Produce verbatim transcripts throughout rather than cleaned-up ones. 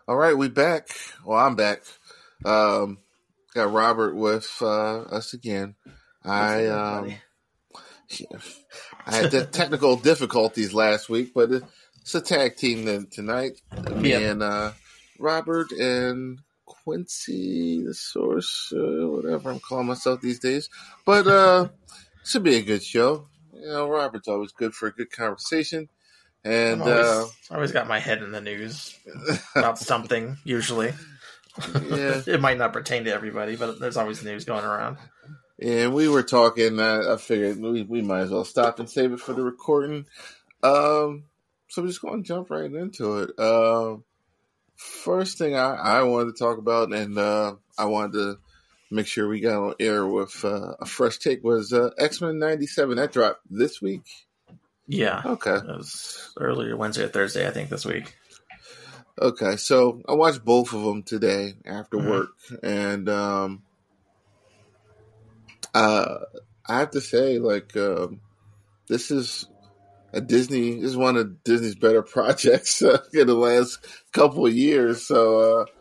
All right, we back. Well, I'm back. Um, got Robert with uh, us again. I um, I had the technical difficulties last week, but it's a tag team tonight. Me yep. and uh, Robert and Quincy, the Source, uh, whatever I'm calling myself these days. But uh, should be a good show. You know, Robert's always good for a good conversation. And I've always, uh, always got my head in the news about something, usually. Yeah. It might not pertain to everybody, but there's always news going around. And we were talking, uh, I figured we, we might as well stop and save it for the recording. Um, so we're just going to jump right into it. Uh, first thing I, I wanted to talk about, and uh, I wanted to make sure we got on air with uh, a fresh take, was uh, X-Men ninety-seven. That dropped this week. Yeah. Okay. It was earlier Wednesday or Thursday, I think, this week. Okay, so I watched both of them today after mm-hmm. work, and um, uh, I have to say, like, um, this is a Disney. This is one of Disney's better projects uh, in the last couple of years. So uh,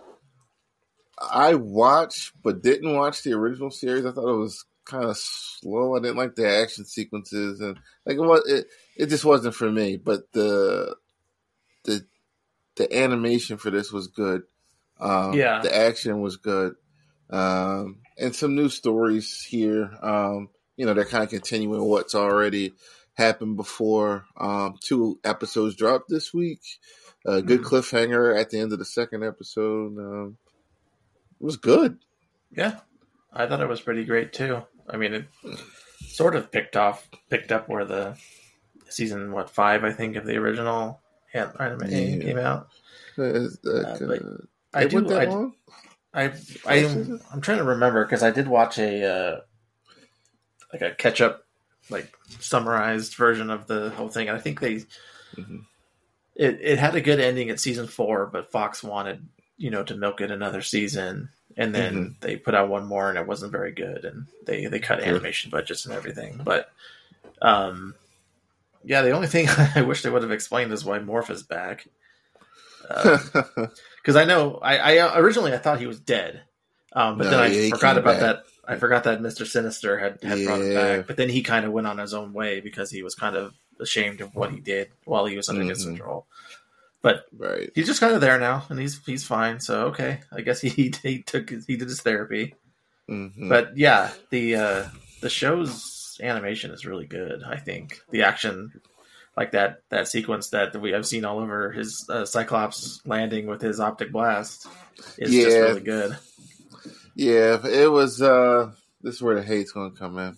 I watched, but didn't watch the original series. I thought it was kind of slow. I didn't like the action sequences, and like it was, it, it just wasn't for me. But the the the animation for this was good. Um, yeah, the action was good, um, and some new stories here. Um, you know, they're kind of continuing what's already happened before. Um, two episodes dropped this week. A uh, good mm. cliffhanger at the end of the second episode. Um, it was good. Yeah, I thought it was pretty great too. I mean, it sort of picked off, picked up where the season what five I think of the original anime yeah. came out. Uh, uh, but I do. That I, long? I, I, I'm, I'm trying to remember because I did watch a uh, like a catch up, like summarized version of the whole thing, and I think they mm-hmm. it it had a good ending at season four, but Fox wanted you know to milk it another season. And then mm-hmm. they put out one more, and it wasn't very good. And they, they cut animation budgets and everything. But, um, yeah, the only thing I wish they would have explained is why Morph is back. Because um, I know I, I originally I thought he was dead, um, but no, then I yeah, forgot about back. that. I forgot that Mister Sinister had, had yeah. brought him back. But then he kind of went on his own way because he was kind of ashamed of what he did while he was under mm-hmm. his control. But right. he's just kind of there now, and he's he's fine. So okay, I guess he he took he did his therapy. Mm-hmm. But yeah, the uh, the show's animation is really good. I think the action, like that that sequence that we have seen all over his uh, Cyclops landing with his optic blast, is yeah. just really good. Yeah, it was. Uh, this is where the hate's going to come in.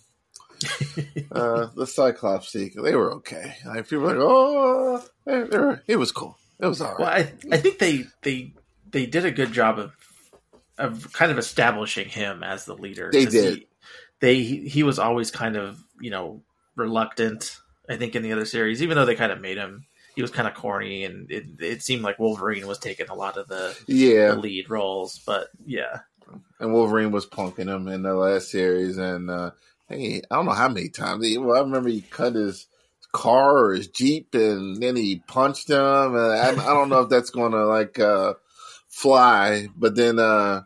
uh, the Cyclops sequence, they were okay. Like people were like, oh, they, they were, it was cool. It was all right. Well, I I think they they they did a good job of of kind of establishing him as the leader. They did. He, they he, he was always kind of you know reluctant. I think in the other series, even though they kind of made him, he was kind of corny, and it it seemed like Wolverine was taking a lot of the yeah the lead roles. But yeah, and Wolverine was punking him in the last series, and uh, hey, I don't know how many times. He, well, I remember he cut his car or his Jeep, and then he punched him. And I, I don't know if that's going to like uh, fly, but then uh,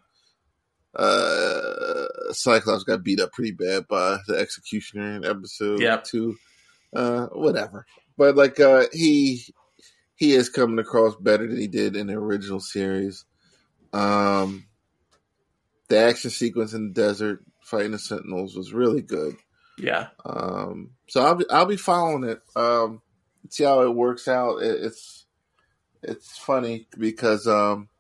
uh, Cyclops got beat up pretty bad by the Executioner in episode yep. two. Uh, whatever, but like uh, he he is coming across better than he did in the original series. Um, the action sequence in the desert fighting the Sentinels was really good. Yeah. Um, so I'll be I'll be following it. Um, see how it works out. It, it's it's funny because um,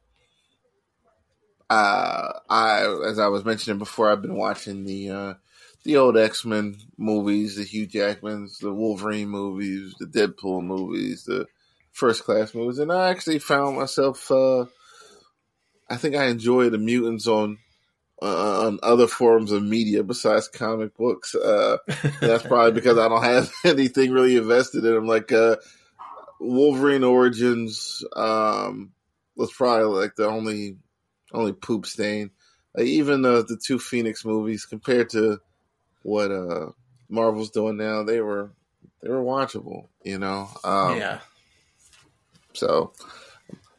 uh, I as I was mentioning before, I've been watching the uh, the old X-Men movies, the Hugh Jackmans, the Wolverine movies, the Deadpool movies, the First Class movies, and I actually found myself. Uh, I think I enjoy the mutants on. Uh, on other forms of media besides comic books. Uh, that's probably because I don't have anything really invested in them. Like uh, Wolverine Origins um, was probably like the only only poop stain. Like, even uh, the two Phoenix movies compared to what uh, Marvel's doing now, they were they were watchable. You know. Um, yeah. So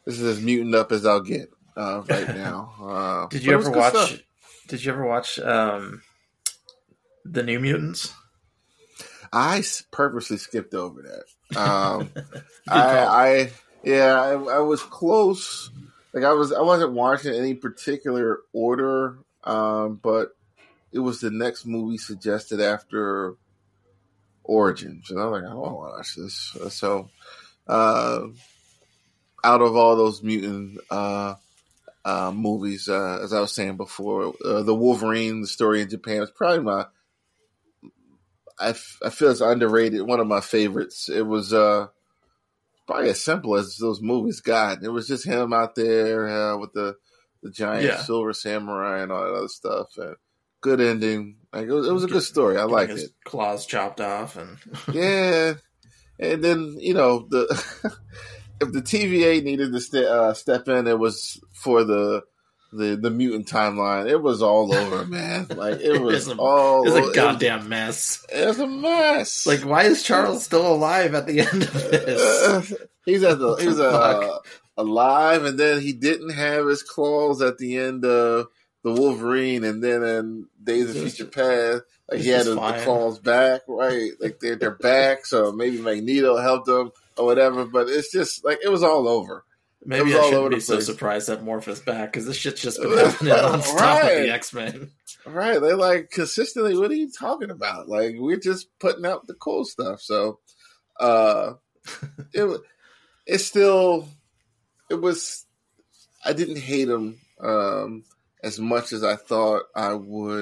this is as mutant up as I'll get uh, right now. Uh, did you ever watch? Stuff. Did you ever watch um, the New Mutants? I purposely skipped over that. Um, I, I yeah, I, I was close. Like I was, I wasn't watching any particular order, um, but it was the next movie suggested after Origins, and I was like, I want to watch this. So, uh, out of all those mutant uh, uh, movies, uh, as I was saying before, uh, the Wolverine, the story in Japan is probably my. I, f- I feel it's underrated. One of my favorites. It was uh, probably as simple as those movies got. It was just him out there uh, with the the giant yeah. silver samurai and all that other stuff. And good ending. Like it was, it was a good story. I liked it. Claws chopped off and yeah. And then you know the if the T V A needed to st- uh, step in, it was for the. The the mutant timeline, it was all over, man. Like it was it's a, all. It was a goddamn it was, mess. It was a mess. Like, why is Charles still alive at the end of this? Uh, he's at the he's uh, alive, and then he didn't have his claws at the end of the Wolverine, and then in Days of Future Past, like he had his, the claws back, right? Like they're they're back, so maybe Magneto helped him or whatever. But it's just like it was all over. Maybe I shouldn't be so surprised that Morph is back, because this shit's just been happening nonstop right. with the X-Men. Right. They're like, consistently, what are you talking about? Like, we're just putting out the cool stuff. So, uh, it it's still, it was, I didn't hate them um, as much as I thought I would.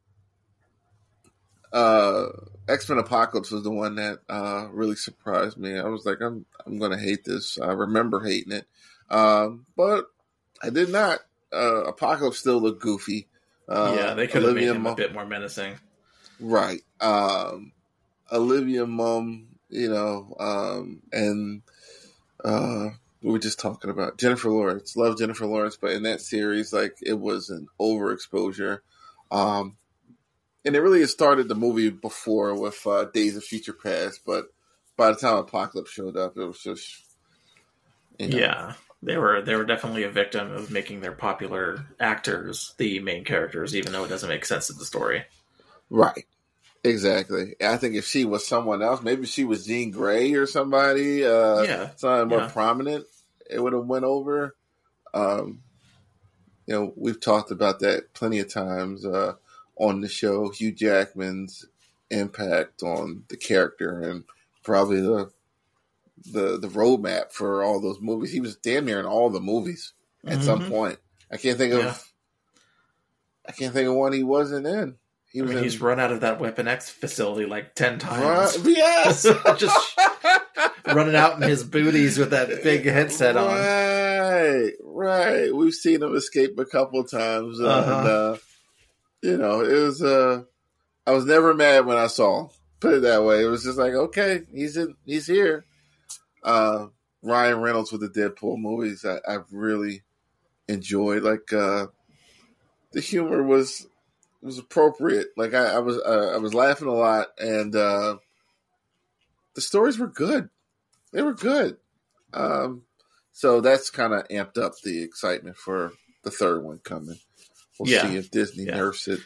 Uh, X-Men Apocalypse was the one that uh, really surprised me. I was like, I'm I'm going to hate this. I remember hating it. Um, but I did not. Uh, Apocalypse still looked goofy. Uh, yeah, they could have made him Mum, a bit more menacing. Right. Um, Olivia Munn, you know, um, and uh, we were just talking about Jennifer Lawrence. Love Jennifer Lawrence, but in that series, like, it was an overexposure. Um, and it really started the movie before with uh, Days of Future Past, but by the time Apocalypse showed up, it was just, you know. Yeah. They were they were definitely a victim of making their popular actors the main characters, even though it doesn't make sense to the story. Right. Exactly. I think if she was someone else, maybe she was Jean Grey or somebody, uh, yeah. somebody more yeah. prominent, it would have went over. Um, you know, we've talked about that plenty of times uh, on the show, Hugh Jackman's impact on the character and probably the the the roadmap for all those movies. He was damn near in all the movies at mm-hmm. some point. I can't think of yeah. I can't think of one he wasn't in. He was I mean, in, he's run out of that Weapon X facility like ten times. Run, yes, just running out in his booties with that big headset right, on. Right, right. We've seen him escape a couple times, and uh-huh. uh, you know, it was. Uh, I was never mad when I saw him. Put it that way. It was just like, okay, he's in, he's here. Uh, Ryan Reynolds with the Deadpool movies, I, I've really enjoyed. Like uh, the humor was was appropriate. Like I, I was uh, I was laughing a lot, and uh, the stories were good. They were good. Um, so that's kind of amped up the excitement for the third one coming. We'll yeah. see if Disney yeah. nerfs it.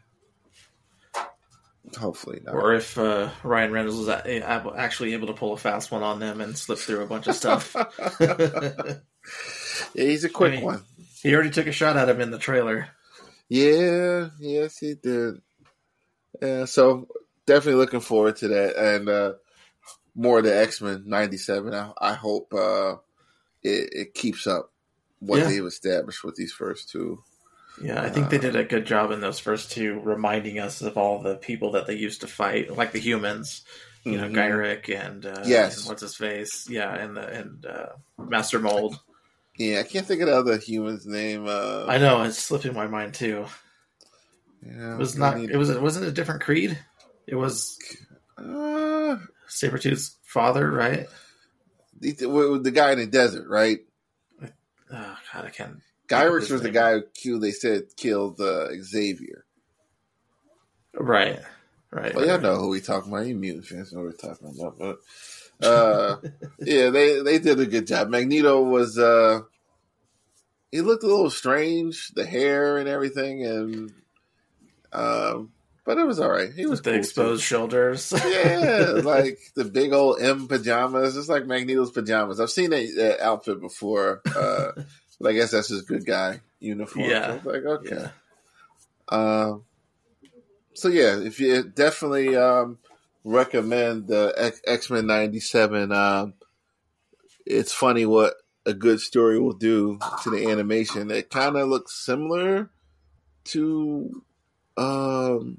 Hopefully not. Or if uh, Ryan Reynolds was actually able to pull a fast one on them and slip through a bunch of stuff. Yeah, he's a quick I mean, one. He already took a shot at him in the trailer. Yeah, yes, he did. Yeah, so definitely looking forward to that. And uh, more of the X-Men ninety-seven. I, I hope uh, it, it keeps up what yeah. they've established with these first two. Yeah, I think they did a good job in those first two, reminding us of all the people that they used to fight, like the humans, you mm-hmm. know, Gyrick and uh, yes, and what's his face, yeah, and the and uh, Master Mold. Yeah, I can't think of the other human's name. Uh, I know it's slipping my mind too. Yeah, it was not. Need... It was. It wasn't a different creed. It was uh, Sabretooth's father, right? The, the guy in the desert, right? Oh God, I can't. Gyrick was the guy who killed, they said killed uh, Xavier. Right, right. Well, right, y'all right. know who we talking about. You mutant fans know what we're talking about. But Uh, yeah, they they did a good job. Magneto was uh, he looked a little strange, the hair and everything, and um, but it was all right. He was With the cool exposed too. shoulders. Yeah, like the big old M pajamas. It's like Magneto's pajamas. I've seen that, that outfit before. Uh, but I guess that's his good guy uniform. Yeah. So I was like, okay. Yeah. Um, so yeah, if you definitely um, recommend the X Men ninety-seven. Um, it's funny what a good story will do to the animation. It kind of looks similar to um,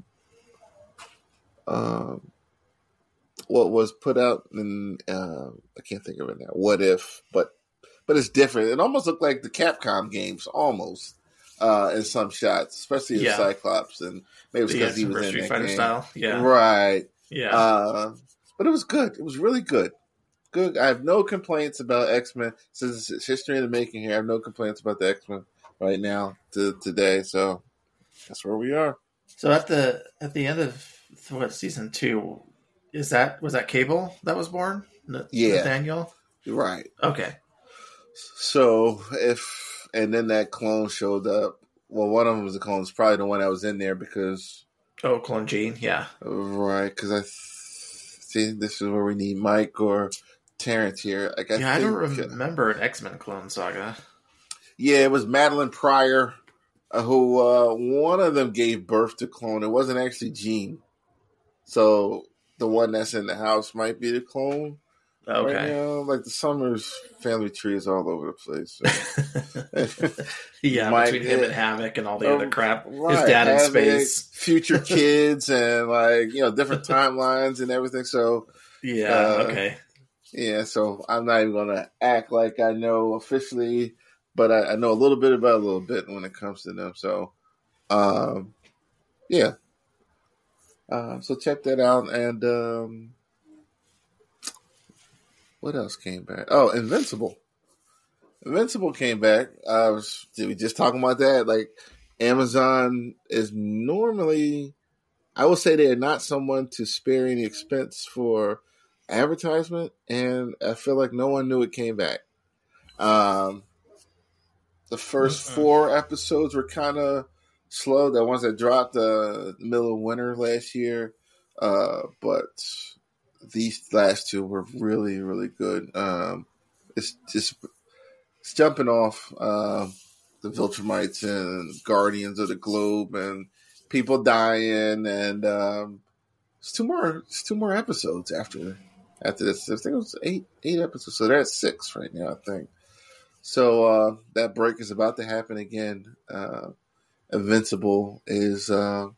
um, what was put out in uh, I can't think of it now. What If, but but it's different. It almost looked like the Capcom games, almost. Uh, in some shots, especially in Yeah. Cyclops, and maybe it's because Yeah, he was in Street that Fighter game. style. Yeah. Right. Yeah. Uh, but it was good. It was really good. Good. I have no complaints about X-Men since it's history in the making here. I have no complaints about the X-Men right now to today. So that's where we are. So at the at the end of what season two, is that was that Cable that was born? N- Yeah. Nathaniel. Right. Okay. So if and then that clone showed up. Well, one of them was a clone. It's probably the one that was in there because Oh, Clone Gene. Yeah. right because I th- see this is where we need Mike or Terrence here. Like I Yeah, I think, don't remember an X-Men clone saga. Yeah, it was Madeline Pryor, uh, who uh, one of them gave birth to clone. It wasn't actually Jean. So the one that's in the house might be the clone. Okay. Right now, like the Summers family tree is all over the place. So. Yeah, Mike, between him it, and Havoc and all the uh, other crap. Right, His dad in Havoc, space. future kids, and like you know different timelines and everything. So Yeah. uh, Okay. yeah, so I'm not even gonna act like I know officially, but I, I know a little bit about a little bit when it comes to them. So, um, yeah. Uh, so check that out. And um, what else came back? Oh, Invincible. Invincible came back. I was did we just talking about that? Like Amazon is normally, I will say they're not someone to spare any expense for advertisement, and I feel like no one knew it came back. Um, the first mm-hmm. four episodes were kind of slow. The ones that dropped uh, the middle of winter last year, uh, but these last two were really, really good. Um, it's just it's jumping off uh, the Viltrumites and Guardians of the Globe and people dying, and um, it's two more. It's two more episodes after after this. I think it was eight eight episodes, so they're at six right now, I think. So uh, that break is about to happen again. Uh, Invincible is uh,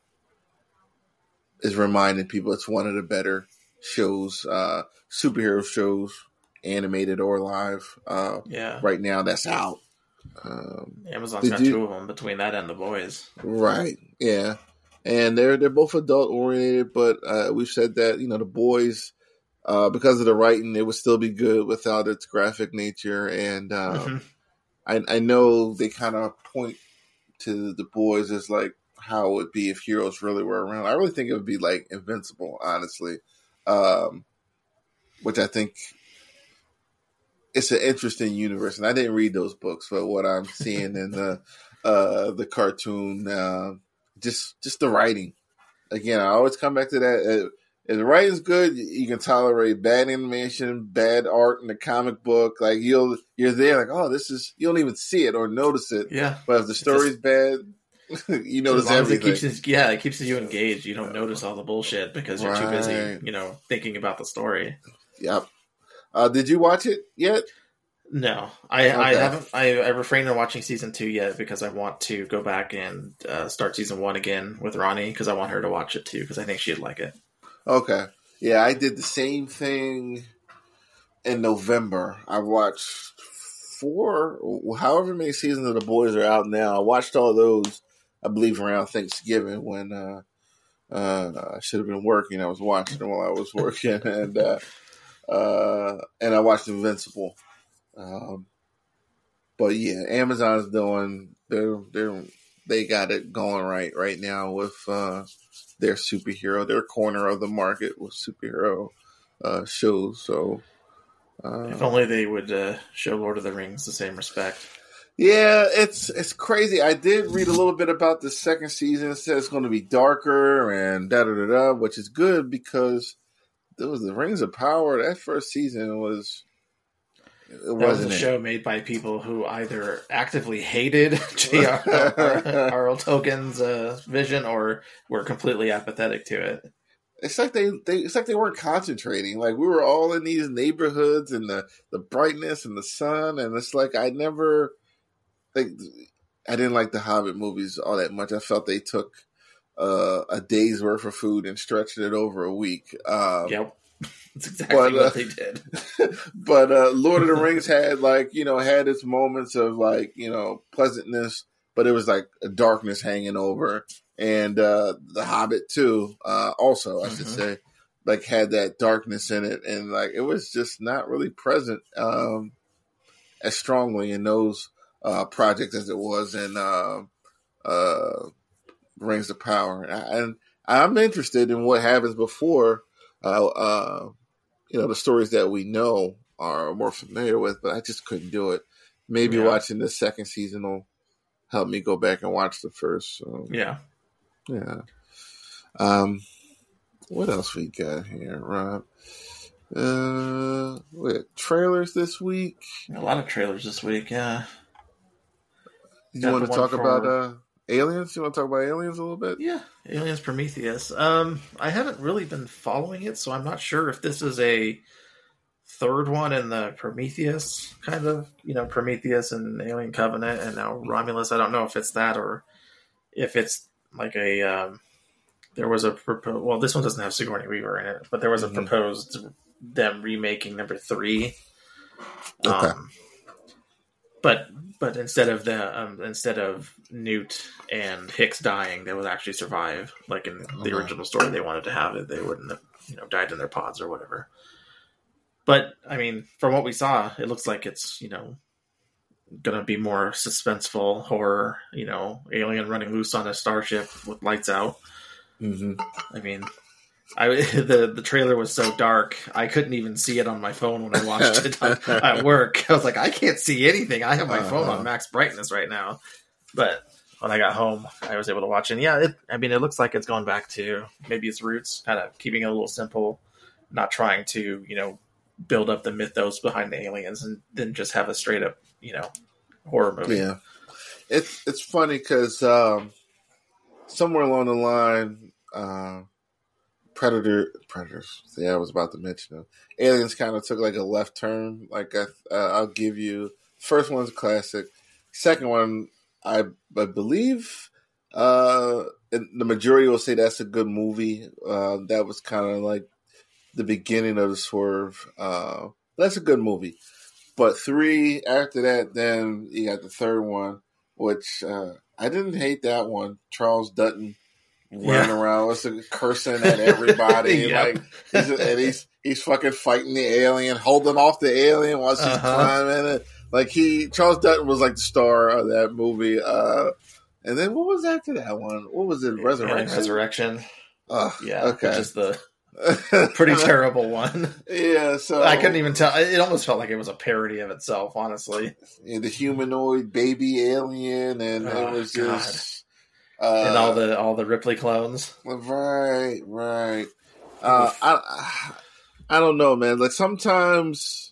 is reminding people it's one of the better shows, uh, superhero shows, animated or live. Uh, yeah, right now that's out. Um, Amazon's got you, two of them between that and The Boys. Right. Yeah, and they're they're both adult oriented, but uh, we've said that you know The Boys. Uh, because of the writing, it would still be good without its graphic nature. And um, mm-hmm. I, I know they kind of point to The Boys as like how it would be if heroes really were around. I really think it would be like Invincible, honestly, um, which I think it's an interesting universe. And I didn't read those books, but what I'm seeing in the uh, the cartoon, uh, just just the writing. Again, I always come back to that. Uh, If the writing's good, you can tolerate bad animation, bad art in the comic book. Like you'll, you're there, like, oh, this is. You don't even see it or notice it. Yeah. But if the story's just, bad, you notice as long everything. As it keeps, yeah, it keeps you engaged. You don't notice all the bullshit because you're right. too busy, you know, thinking about the story. Yep. Uh, did you watch it yet? No, I, okay. I haven't. I, I refrained from watching season two yet because I want to go back and uh, start season one again with Ronnie because I want her to watch it too because I think she'd like it. Okay. Yeah, I did the same thing in November. I watched four, however many seasons of The Boys are out now. I watched all those, I believe, around Thanksgiving when uh, uh, I should have been working. I was watching them while I was working. and uh, uh, and I watched Invincible. Um, but yeah, Amazon's doing, they're, they're, they got it going right right now with uh, their superhero, their corner of the market with superhero uh, shows. So, uh, if only they would uh, show Lord of the Rings the same respect. Yeah, it's it's crazy. I did read a little bit about the second season. It says it's going to be darker and da da da da, which is good because there was the Rings of Power. That first season was it that wasn't was a it. show made by people who either actively hated J R R Tolkien's uh, vision or were completely apathetic to it. It's like they, they it's like they weren't concentrating. Like we were all in these neighborhoods and the, the brightness and the sun, and it's like I never. Like, I didn't like the Hobbit movies all that much. I felt they took uh, a day's worth of food and stretched it over a week. Um, yep, that's exactly but, what uh, they did. But uh, Lord of the Rings had like you know had its moments of like you know pleasantness, but it was like a darkness hanging over. And uh, the Hobbit too, uh, also I mm-hmm. should say, like had that darkness in it, and like it was just not really present um, as strongly in those. Uh, project as it was in uh, uh, Rings of Power, and, I, and I'm interested in what happens before. Uh, uh, you know, the stories that we know are more familiar with, but I just couldn't do it. Maybe yeah. watching the second season will help me go back and watch the first. So. Yeah, yeah. Um, what else we got here, Rob? Uh, we had trailers this week. A lot of trailers this week. Yeah. You want to talk for... about uh, Aliens? You want to talk about Aliens a little bit? Yeah, Aliens Prometheus. Um, I haven't really been following it, so I'm not sure if this is a third one in the Prometheus kind of, you know, Prometheus and Alien Covenant, and now Romulus. I don't know if it's that or if it's like a. Um, there was a proposed. Well, this one doesn't have Sigourney Weaver in it, but there was a mm-hmm. proposed them remaking number three. Okay. Um, but. But instead of the um, instead of Newt and Hicks dying, they would actually survive. Like in the okay. original story, they wanted to have it. They wouldn't have, you know, died in their pods or whatever. But I mean, from what we saw, it looks like it's you know going to be more suspenseful horror. You know, alien running loose on a starship with lights out. Mm-hmm. I mean. I the the trailer was so dark I couldn't even see it on my phone when I watched it at work. I was like, I can't see anything. I have my uh-huh. phone on max brightness right now. But when I got home, I was able to watch it. And yeah, it, I mean, it looks like it's going back to maybe its roots, kind of keeping it a little simple, not trying to you know build up the mythos behind the aliens, and then just have a straight up you know horror movie. Yeah, it's it's funny because um, somewhere along the line. Uh, Predator, Predators. Yeah, I was about to mention them. Aliens kind of took like a left turn. Like I, uh, I'll give you first one's a classic. Second one, I, I believe uh, the majority will say that's a good movie. Uh, that was kind of like the beginning of the swerve. Uh, that's a good movie. But three after that, then you got the third one, which uh, I didn't hate that one. Charles Dutton. Running yeah. around, what's it, cursing at everybody, yep. like, he's, and he's he's fucking fighting the alien, holding off the alien while she's uh-huh. climbing it. Like he, Charles Dutton was like the star of that movie. Uh, and then what was after that one? What was it? Resurrection. Resurrection. Uh, yeah, okay. Which is the pretty terrible one. Yeah, so I couldn't even tell. It almost felt like it was a parody of itself, honestly. Yeah, the humanoid baby alien, and oh, it was just. God. Uh, and all the all the Ripley clones, right, right. Uh, I I don't know, man. Like sometimes,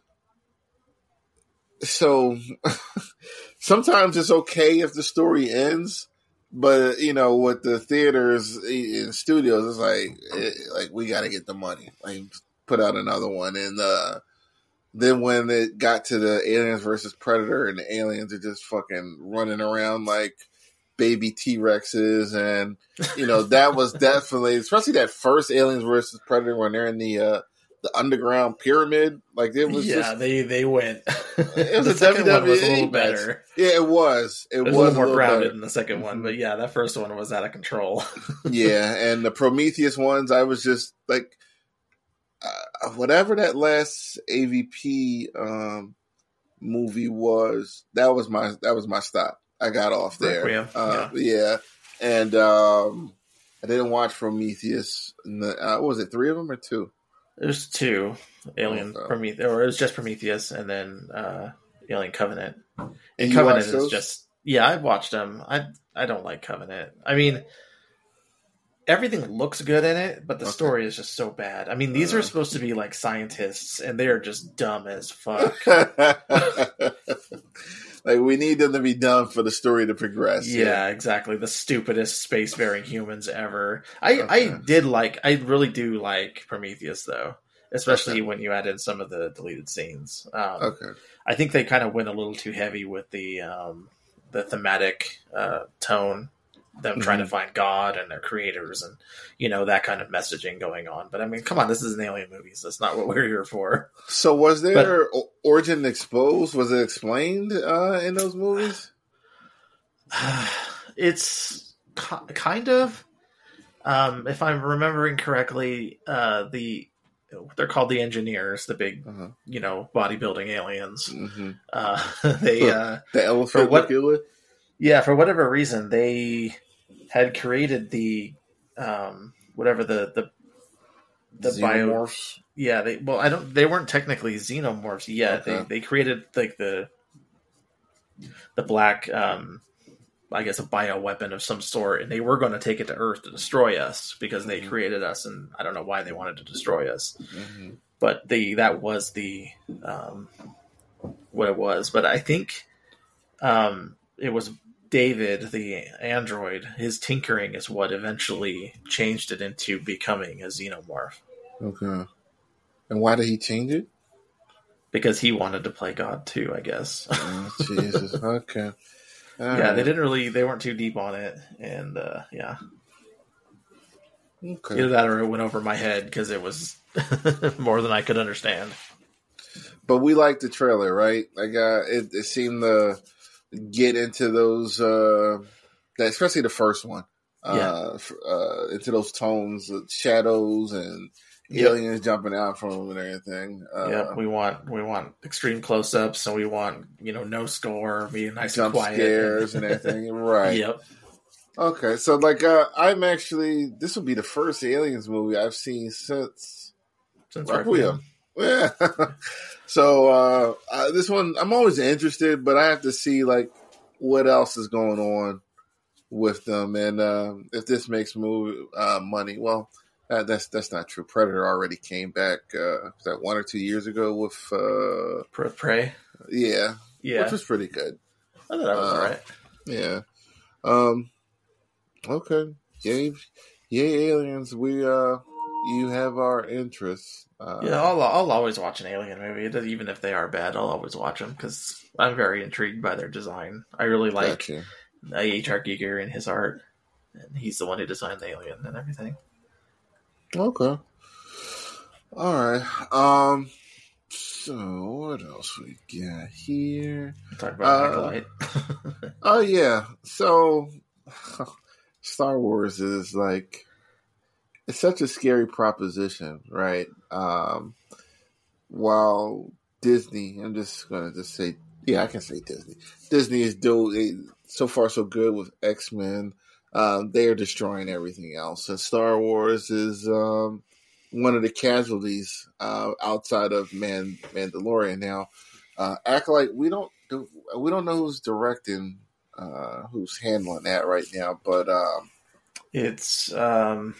so sometimes it's okay if the story ends, but you know, with the theaters and studios, it's like it, like we got to get the money, like put out another one, and uh, then when it got to the Aliens versus Predator, and the aliens are just fucking running around like. Baby T-Rexes, and you know that was definitely, especially that first Aliens versus Predator when they're in the uh, the underground pyramid. Like it was, yeah, just, they they went. It was the a W W E one was a little better. Yeah, it was. It, it was, was a little more little grounded better. in the second one, but yeah, that first one was out of control. Yeah, and the Prometheus ones, I was just like, uh, whatever that last A V P um, movie was, that was my that was my stop. I got off there. Requiem. Uh, yeah. yeah. And um, I didn't watch Prometheus. In the, uh, what was it, three of them or two? There's two Alien Oh, no. Prometheus, or it was just Prometheus, and then uh, Alien Covenant. And You Covenant watched is those? just yeah, I watched them. I I don't like Covenant. I mean, everything looks good in it, but the Okay. story is just so bad. I mean, these are Uh. supposed to be like scientists, and they are just dumb as fuck. Like, we need them to be done for the story to progress. Yeah, exactly. The stupidest spacefaring humans ever. I, Okay. I did like, I really do like Prometheus, though, especially Okay. when you add in some of the deleted scenes. Um, Okay. I think they kind of went a little too heavy with the um, the thematic uh, tone, them Mm-hmm. trying to find God and their creators, and you know that kind of messaging going on. But I mean, come on, this is an alien movie, so that's not what we're here for. So, was there o- origin exposed? Was it explained uh, in those movies? It's ki- kind of, um, if I'm remembering correctly, uh, the they're called the engineers, the big, Uh-huh. you know, bodybuilding aliens. Mm-hmm. Uh, they, uh, The elephant For what- killer? yeah, for whatever reason, they had created the, um, whatever the the the bio. Xenomorphs? Yeah, they well, I don't. They weren't technically xenomorphs yet. Okay. They they created like the the black, um, I guess, a bioweapon of some sort, and they were going to take it to Earth to destroy us because they Mhm. created us, and I don't know why they wanted to destroy us, Mm-hmm. but the that was the um, what it was. But I think um, it was David, the android. His tinkering is what eventually changed it into becoming a xenomorph Okay. And why did he change it? because he wanted to play God too, I guess. Oh, Jesus. Okay. All Yeah, right. they didn't really, they weren't too deep on it, and uh, yeah, Okay. either that or it went over my head because it was more than I could understand. But we liked the trailer, right? Like, uh, it, it seemed to get into those, uh, that, especially the first one, uh, f- uh, into those tones, of shadows and Yep. aliens jumping out from them and everything. Uh, Yeah, we want we want extreme close ups, and we want you know no score, being nice jump and quiet, scares and everything. Right. Yep. Okay. So, like, uh, I'm actually, this will be the first Aliens movie I've seen since Since Requiem. Yeah. So, uh, uh, this one, I'm always interested, but I have to see, like, what else is going on with them. And uh, if this makes movie uh, money, well, uh, that's that's not true. Predator already came back, uh, was that one or two years ago with, uh, Pre- Prey. yeah, Yeah, which was pretty good. I thought that was uh, alright. Yeah. Um, okay. Yay, yay, aliens. We, uh, you have our interests. Uh, Yeah, I'll I'll always watch an alien movie, It does- even if they are bad. I'll always watch them because I'm very intrigued by their design. I really like gotcha. H R. Giger and his art, and he's the one who designed the alien and everything. Okay. All right. Um. So what else we got here? Talk about Uh, Acolyte. Oh yeah. So Star Wars is like, it's such a scary proposition, right? Um. While Disney, I'm just gonna just say, yeah, I can say Disney. Disney is doing so far so good with X-Men. Um, they are destroying everything else. And Star Wars is um, one of the casualties uh, outside of Man Mandalorian. Now, uh, Acolyte, we don't do, we don't know who's directing, uh, who's handling that right now. But um, It's um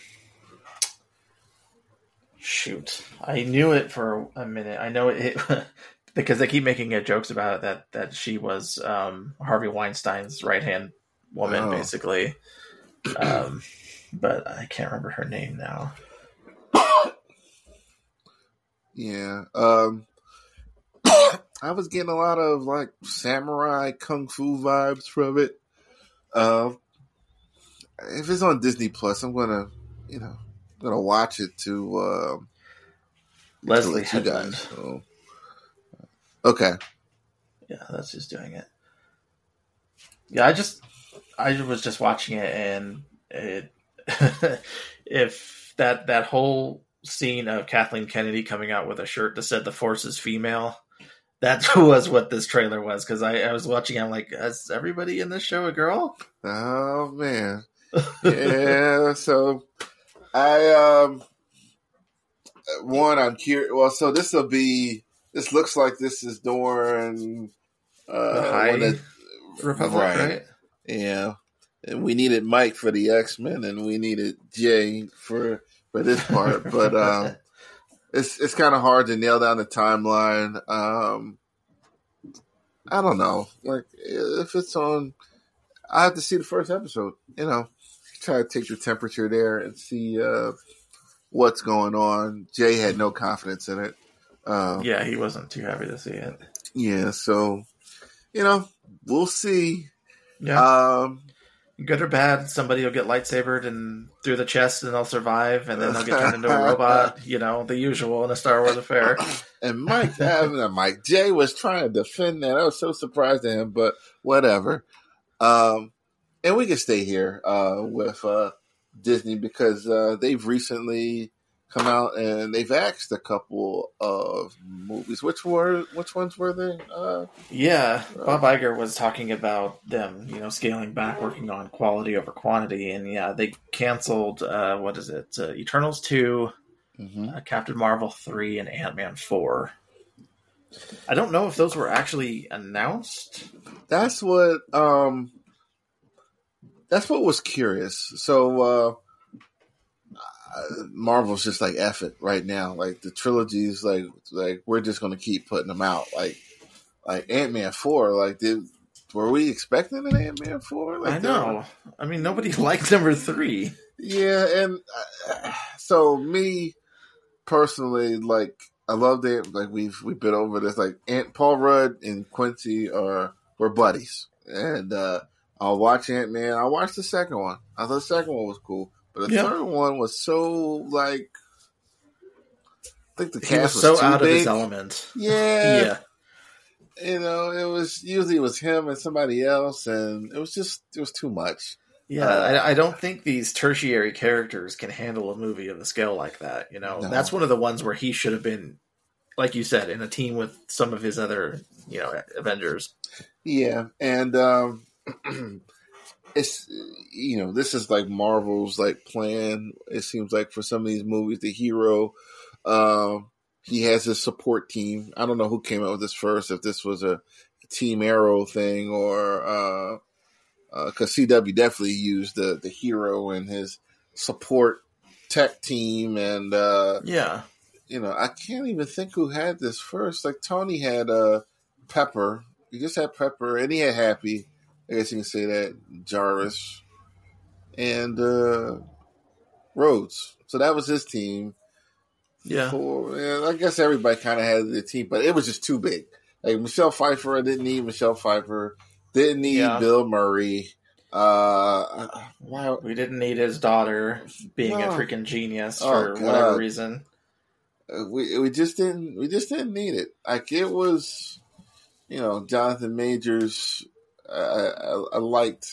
shoot. I knew it for a minute. I know it, it because they keep making uh, jokes about it that that she was um Harvey Weinstein's right hand woman, Oh. basically. Um but I can't remember her name now. yeah, um, I was getting a lot of like samurai kung fu vibes from it. Uh, if it's on Disney Plus, I'm gonna, you know, gonna watch it to, uh, Leslie to let you Headland. guys know. Okay. Yeah, that's who's doing it. Yeah, I just I was just watching it, and it if that that whole scene of Kathleen Kennedy coming out with a shirt that said "The Force is female," that was what this trailer was. Because I, I was watching, I'm like, is everybody in this show a girl? Oh man. Yeah. So I um one, I'm curious. Well, so this will be. This looks like this is during uh, the High when it, Republic, right. right? Yeah, and we needed Mike for the X-Men, and we needed Jay for for this part. But um, it's it's kind of hard to nail down the timeline. Um, I don't know. Like if it's on, I have to see the first episode. You know, try to take the temperature there and see uh, what's going on. Jay had no confidence in it. Um, yeah, he wasn't too happy to see it. Yeah, so you know, we'll see. Yeah. Um, Good or bad, somebody will get lightsabered and through the chest, and they'll survive, and then they'll get turned into a robot. You know, the usual in a Star Wars affair. And Mike, uh, Mike Jay was trying to defend that. I was so surprised at him, but whatever. Um, and we can stay here uh, with uh, Disney because uh, they've recently come out and they've asked a couple of movies. Which were which ones were they? Uh, yeah, Bob Iger was talking about them, you know, scaling back, working on quality over quantity, and yeah, they canceled. Uh, what is it? Uh, Eternals two, mm-hmm. uh, Captain Marvel three, and Ant-Man four. I don't know if those were actually announced. That's what. Um, that's what was curious. So. Uh, Uh, Marvel's just like F it right now. Like the trilogies, like like we're just gonna keep putting them out. Like like Ant-Man four. Like did were we expecting an Ant-Man four? Like, I know. I mean, nobody liked number three. Yeah, and uh, so me personally, like I loved it. Like we've we've been over this. Like Aunt Paul Rudd and Quincy are were buddies, and uh, I'll watch Ant-Man. I'll watch the second one. I thought the second one was cool. But the yeah. third one was so like, I think the cast he was, was so too out big. of his element. Yeah, yeah. You know, it was usually it was him and somebody else, and it was just it was too much. Yeah, uh, I, I don't think these tertiary characters can handle a movie of a scale like that. You know, no. That's one of the ones where he should have been, like you said, in a team with some of his other, you know, Avengers. Yeah, and. um It's, you know, this is like Marvel's like plan. It seems like for some of these movies, the hero, um, he has his support team. I don't know who came up with this first, if this was a Team Arrow thing or, uh, uh, cause C W definitely used the, the hero and his support tech team. And, uh, yeah, you know, I can't even think who had this first. Like Tony had, uh, Pepper. He just had Pepper and he had Happy. I guess you can say that, Jarvis and uh, Rhodes. So that was his team. Yeah. For, yeah I guess everybody kind of had their team, but it was just too big. Like Michelle Pfeiffer, I didn't need Michelle Pfeiffer. Didn't need yeah. Bill Murray. Uh, wow. We didn't need his daughter being no. a freaking genius for oh, whatever reason. We we just didn't we just didn't need it. Like it was, you know, Jonathan Majors. I, I, I liked,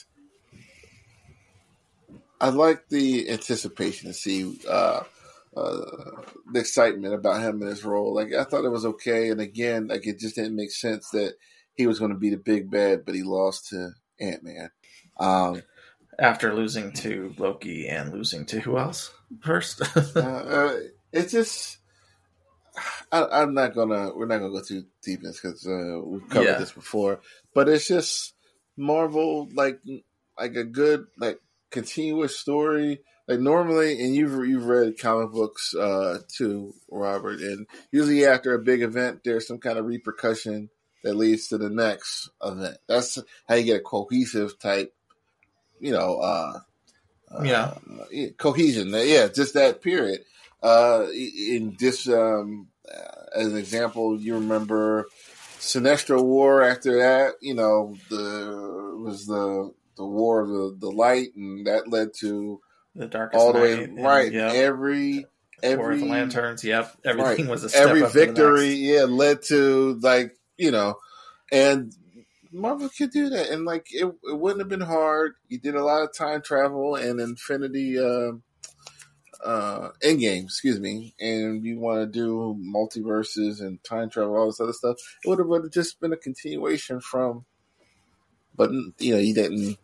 I liked the anticipation to see uh, uh, the excitement about him in his role. Like I thought it was okay, and again, like it just didn't make sense that he was going to be the big bad, but he lost to Ant-Man um, after losing to Loki and losing to who else first. uh, uh, it's just. I, I'm not gonna. We're not gonna go too deep in this because uh, we've covered yeah. this before. But it's just Marvel, like like a good like continuous story. Like normally, and you've you've read comic books uh, too, Robert. And usually after a big event, there's some kind of repercussion that leads to the next event. That's how you get a cohesive type, you know, uh, yeah, uh, cohesion. Yeah, just that period. Uh, in this, um, uh, as an example, you remember Sinestro War. After that, you know, the was the the War of the, the Light, and that led to the Darkest all the way Night, right. And, yep. Every every War of the Lanterns. Yep, everything right. was a step every up victory. To the yeah, led to like you know, and Marvel could do that, and like it, it wouldn't have been hard. You did a lot of time travel and Infinity. Uh, uh Endgame, excuse me, and you want to do multiverses and time travel, all this other stuff, it would have, would have just been a continuation from, but you know, you didn't,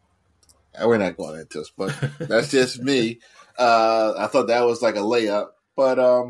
we're not going into this, but that's just me. Uh I thought that was like a layup. But um,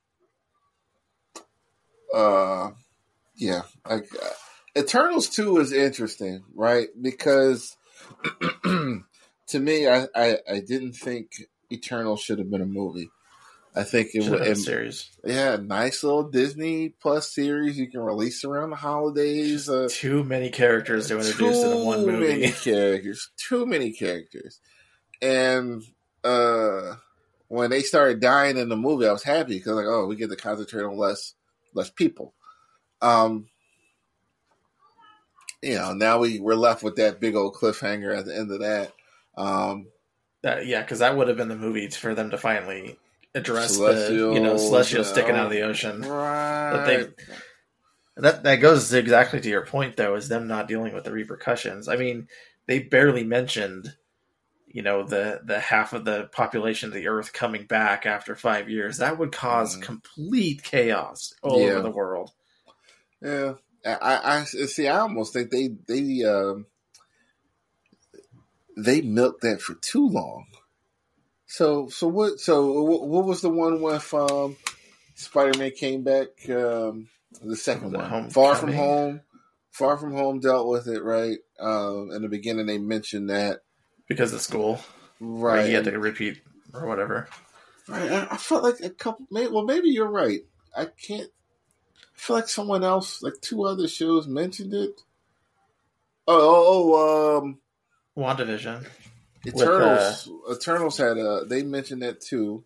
uh, yeah, like uh, Eternals two is interesting, right? Because to me, I, I I didn't think Eternals should have been a movie. I think it Should have was been a series. Yeah, nice little Disney Plus series you can release around the holidays. Uh, too many characters to introduce in one movie. Too many characters. Too many characters. And uh, when they started dying in the movie, I was happy because like, oh, we get to concentrate on less less people. Um, you know, now we we're left with that big old cliffhanger at the end of that. Um, that yeah, because that would have been the movie for them to finally address Celestial, the you know celestial you know, sticking out of the ocean. Right. But they, that that goes exactly to your point, though, is them not dealing with the repercussions. I mean, they barely mentioned, you know, the the half of the population of the Earth coming back after five years. That would cause mm. complete chaos all yeah. over the world. Yeah, I, I see. I almost think they they um, they milked that for too long. So so what? So what was the one with um, Spider-Man came back? Um, the second one, Homecoming. Far From Home. Far From Home dealt with it, right? Um, in the beginning, they mentioned that because of school, right? He had to repeat or whatever. Right. I, I felt like a couple. Maybe, well, maybe you're right. I can't. I feel like someone else, like two other shows, mentioned it. Oh, oh, oh um, WandaVision. Eternals. With, uh, Eternals had a. They mentioned that too.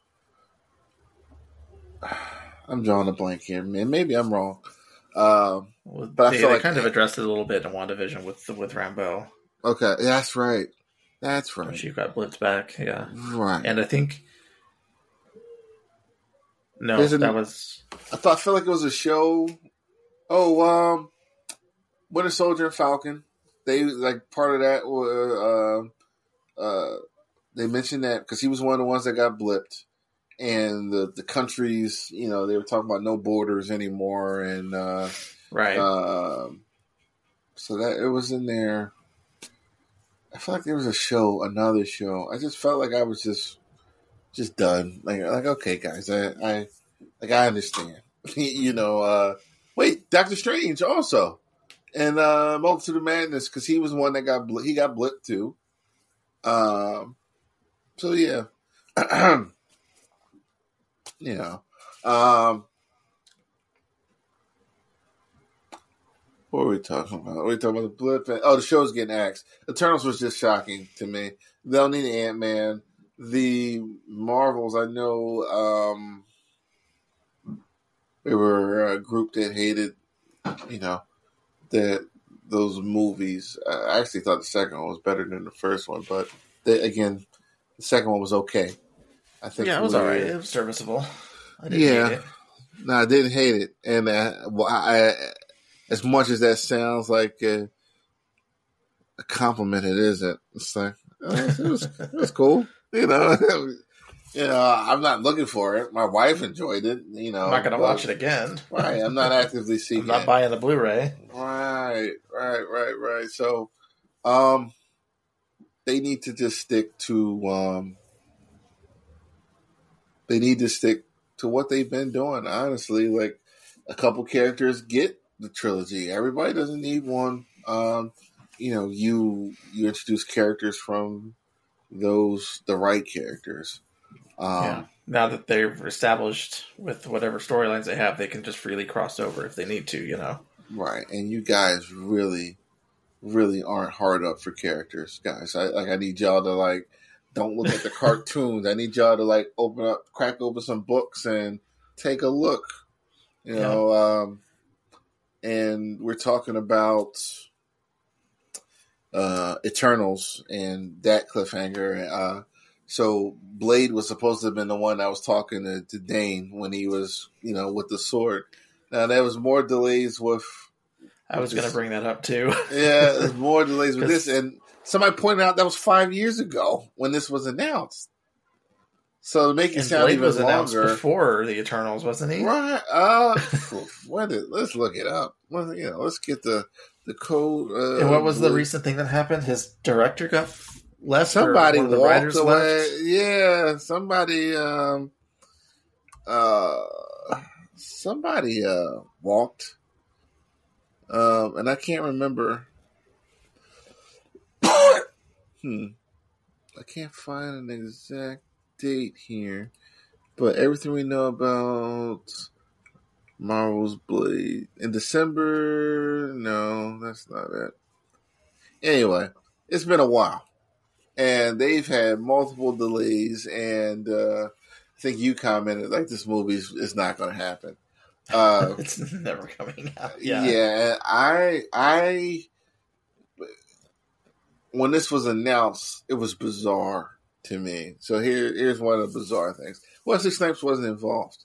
I'm drawing a blank here, man. Maybe I'm wrong. Um, well, but they, I feel they like kind of addressed it a little bit in WandaVision with with Rambeau. Okay, that's right. That's right. She got blipped back, yeah. Right. And I think no, an, that was. I thought. I feel like it was a show. Oh, um, Winter Soldier and Falcon. They like part of that. Uh, uh, they mentioned that because he was one of the ones that got blipped, and the the countries, you know, they were talking about no borders anymore, and uh, right. Uh, so that it was in there. I felt like there was a show, another show. I just felt like I was just, just done. Like, like okay, guys, I, I like I understand. you know, uh, wait, Doctor Strange also, and uh, Multitude of Madness because he was one that got bl- he got blipped too. Um, so yeah, you know, um, what were we talking about? What were we talking about the blip? And, oh, the show's getting axed. Eternals was just shocking to me. They don't need Ant-Man. The Marvels, I know, um, they were a group that hated, you know, that those movies. I actually thought the second one was better than the first one, but they, again, the second one was okay. I think. Yeah, it was all right. It was serviceable. I didn't yeah, hate it. No, I didn't hate it, and uh, well, I, I, as much as that sounds like a, a compliment, it isn't. It's like oh, it, was, it was cool, you know. You know, I'm not looking for it. My wife enjoyed it. You know, I'm not going to watch it again. Right. I'm not actively seeking. I'm not it. buying the Blu-ray. Right. Right. Right. Right. So, um, they need to just stick to. Um, they need to stick to what they've been doing. Honestly, like a couple characters get the trilogy. Everybody doesn't need one. Um, you know, you you introduce characters from those the right characters. Um, yeah. Now that they're established with whatever storylines they have, they can just freely cross over if they need to, you know? Right. And you guys really, really aren't hard up for characters, guys. I, like, I need y'all to, like, don't look at the cartoons. I need y'all to, like, open up, crack open some books and take a look, you know? Yeah. Um, and we're talking about uh, Eternals and that cliffhanger. Uh, So Blade was supposed to have been the one that was talking to, to Dane when he was, you know, with the sword. Now there was more delays with. I was going to bring that up too. Yeah, there's more delays with this, and somebody pointed out that was five years ago when this was announced. So to make it sound Blade even was longer, announced before the Eternals, wasn't he? Right. Uh, what is, let's look it up. Well, you know, let's get the the code. Uh, and what was the recent thing that happened? His director got. Left somebody or walked away. Left? Yeah, somebody. Um, uh, somebody uh, walked, um, and I can't remember. hmm, I can't find an exact date here, but everything we know about Marvel's Blade in December. No, that's not it. Anyway, it's been a while, and they've had multiple delays. And uh, I think you commented like this movie is, is not going to happen. Uh, it's never coming out. Yeah, yeah. I, I, when this was announced, it was bizarre to me. So here, here's one of the bizarre things. Wesley Snipes wasn't involved.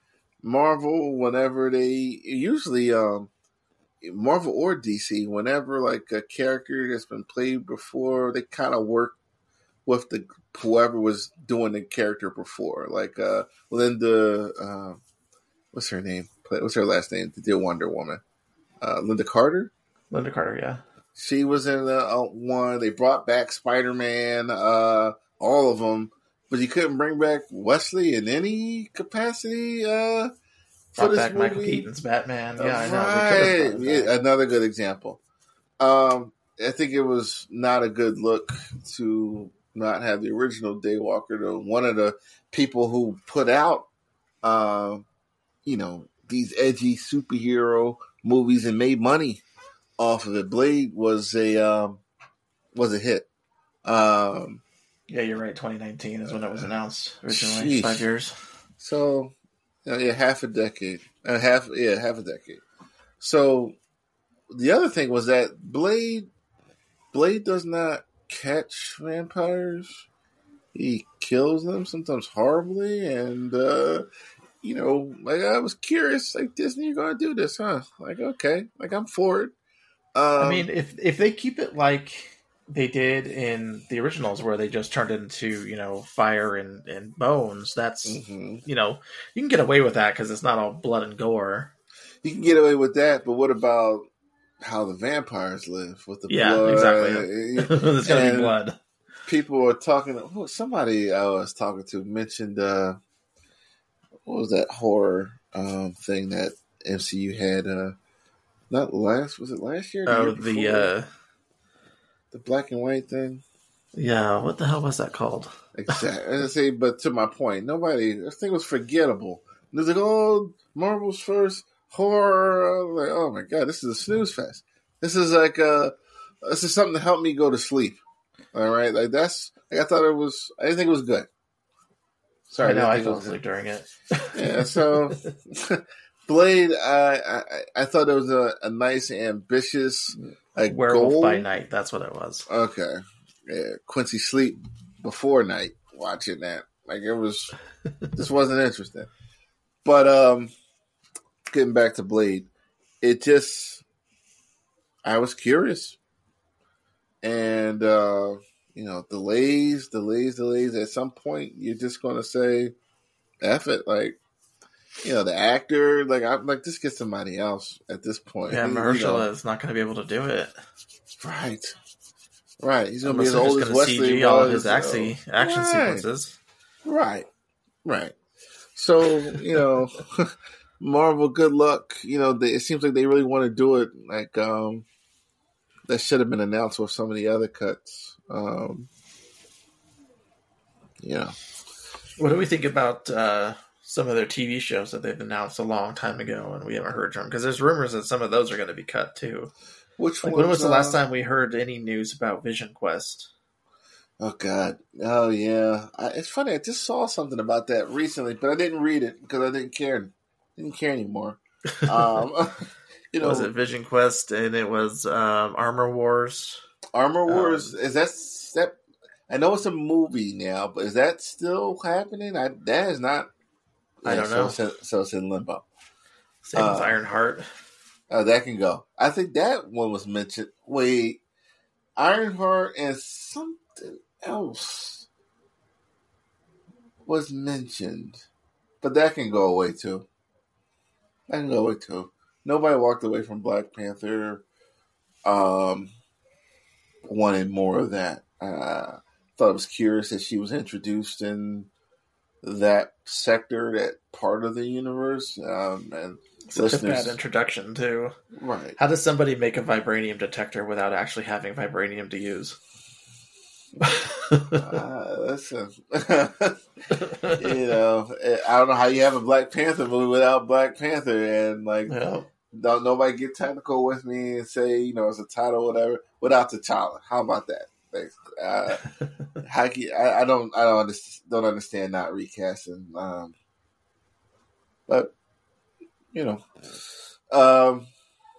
Marvel, whenever they usually um, Marvel or D C, whenever like a character that's been played before, they kind of work with the whoever was doing the character before. Like uh, Linda, uh, what's her name? What's her last name? The dear Wonder Woman, uh, Linda Carter. Linda Carter, yeah. She was in the uh, one. They brought back Spider Man, uh, all of them. But you couldn't bring back Wesley in any capacity uh, for Brought this back movie. Michael Keaton's Batman. Yeah, I know. Right. Yeah, another good example. Um, I think it was not a good look to not have the original Daywalker, the one of the people who put out, uh, you know, these edgy superhero movies and made money off of it. Blade was a um, was a hit. Um, Yeah, you're right. twenty nineteen is when it was announced originally. Sheesh. Five years. So, yeah, half a decade. Uh, half, yeah, half a decade. So, the other thing was that Blade, Blade does not catch vampires. He kills them, sometimes horribly, and uh, you know, like I was curious, like Disney, you're gonna do this, huh? Like, okay, like I'm for it. Um, I mean, if if they keep it like they did in the originals where they just turned into, you know, fire and, and bones, that's, mm-hmm. you know, you can get away with that because it's not all blood and gore. You can get away with that, but what about how the vampires live with the yeah, blood? Yeah, exactly. There's going to be blood. People are talking, somebody I was talking to mentioned, uh, what was that horror um, thing that M C U had, uh, not last, was it last year? Oh, the, the uh, The black and white thing? Yeah, what the hell was that called? Exactly. I say, but to my point, nobody, this thing was forgettable. It was like, oh, Marvel's first horror. Like, oh my God, this is a snooze fest. This is like, uh, this is something to help me go to sleep. All right? Like, that's, like, I thought it was, I didn't think it was good. Sorry. I know, I, I fell asleep during it. Yeah, so, Blade, I, I, I thought it was a, a nice, ambitious, like Werewolf goal. by Night. That's what it was. Okay, yeah, Quincy sleep before night watching that. Like it was, this wasn't interesting. But um, getting back to Blade, it just, I was curious, and uh, you know, delays, delays, delays. At some point, you're just gonna say, "F it," like. You know, the actor, like, I'm like, just get somebody else at this point. Yeah, he, Mahershala you know, is not going to be able to do it. Right. Right. He's going to be be as old as Wesley C G was. All of his action, action right. sequences. Right. Right. So, you know, Marvel, good luck. You know, they, it seems like they really want to do it. Like, um, that should have been announced with some of the other cuts. Um, yeah. What do we think about uh, some of their T V shows that they've announced a long time ago and we haven't heard from? Because there's rumors that some of those are going to be cut too. Which like, ones, when was the uh, last time we heard any news about Vision Quest? Oh God! Oh yeah! I, it's funny. I just saw something about that recently, but I didn't read it because I didn't care. Didn't care anymore. Um, you know, was it Vision Quest and it was um, Armor Wars? Armor Wars um, is that that? I know it's a movie now, but is that still happening? I that is not. I yeah, don't know. So it's, so it's in limbo. Same uh, as Ironheart. Oh, that can go. I think that one was mentioned. Wait, Ironheart and something else was mentioned, but that can go away too. That can go away too. Nobody walked away from Black Panther um, wanting more of that. Uh, thought it was curious that she was introduced in that sector, that part of the universe. Um, and Such a bad introduction, too. Right. How does somebody make a vibranium detector without actually having vibranium to use? uh, listen, you know, I don't know how you have a Black Panther movie without Black Panther, and like, yeah. don't nobody get technical with me and say, you know, it's a title, or whatever, without T'Challa. How about that? Like, uh, how can you, I, I don't, I don't understand, don't understand not recasting, um, but you know, um,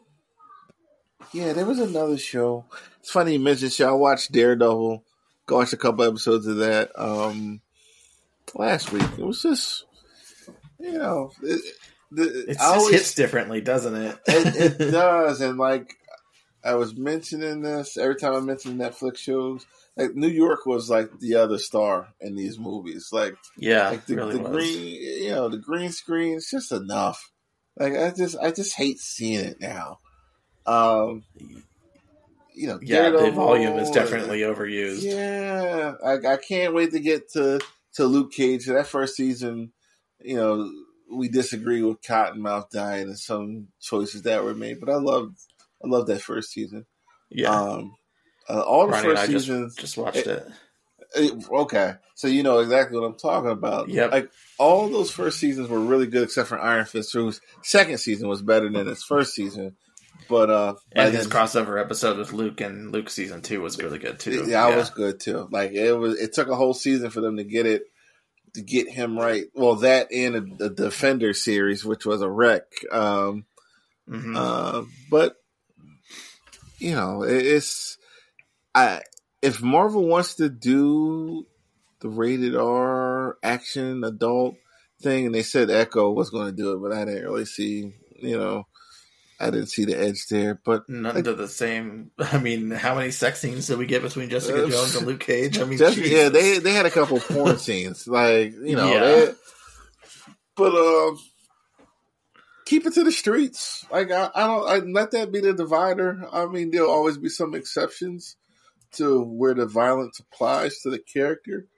yeah, there was another show. It's funny you mentioned show. I watched Daredevil. Go watch a couple episodes of that um, last week. It was just, you know, it, it just always, hits differently, doesn't it? it? It does, and like I was mentioning this every time I mention Netflix shows. Like New York was like the other star in these movies. Like, yeah, like the, really the was. green, you know, the green screen. It's just enough. Like I just, I just hate seeing it now. Um, You know, yeah, the volume is definitely overused. Yeah, I, I can't wait to get to, to Luke Cage. That first season, you know, we disagree with Cottonmouth dying and some choices that were made, but I love, I love that first season. Yeah, um, uh, all the Ronnie first and I seasons. Just, just watched it, it, it. Okay, so you know exactly what I'm talking about. Yep. Like all those first seasons were really good, except for Iron Fist, whose second season was better than his first season. But uh, and his then, crossover episode with Luke and Luke season two was really good too. Yeah, that was good too. Like it was, it took a whole season for them to get it, to get him right. Well, that and a, a Defender series, which was a wreck. Um, mm-hmm. uh, but you know, it, it's I if Marvel wants to do the rated R action adult thing, and they said Echo was going to do it, but I didn't really see, you know. I didn't see the edge there, but none like, to the same. I mean, how many sex scenes did we get between Jessica uh, Jones and Luke Cage? I mean, Jessica, yeah, they they had a couple porn scenes, like you know, yeah. they, but um, keep it to the streets. Like I, I don't I let that be the divider. I mean, there'll always be some exceptions to where the violence applies to the character,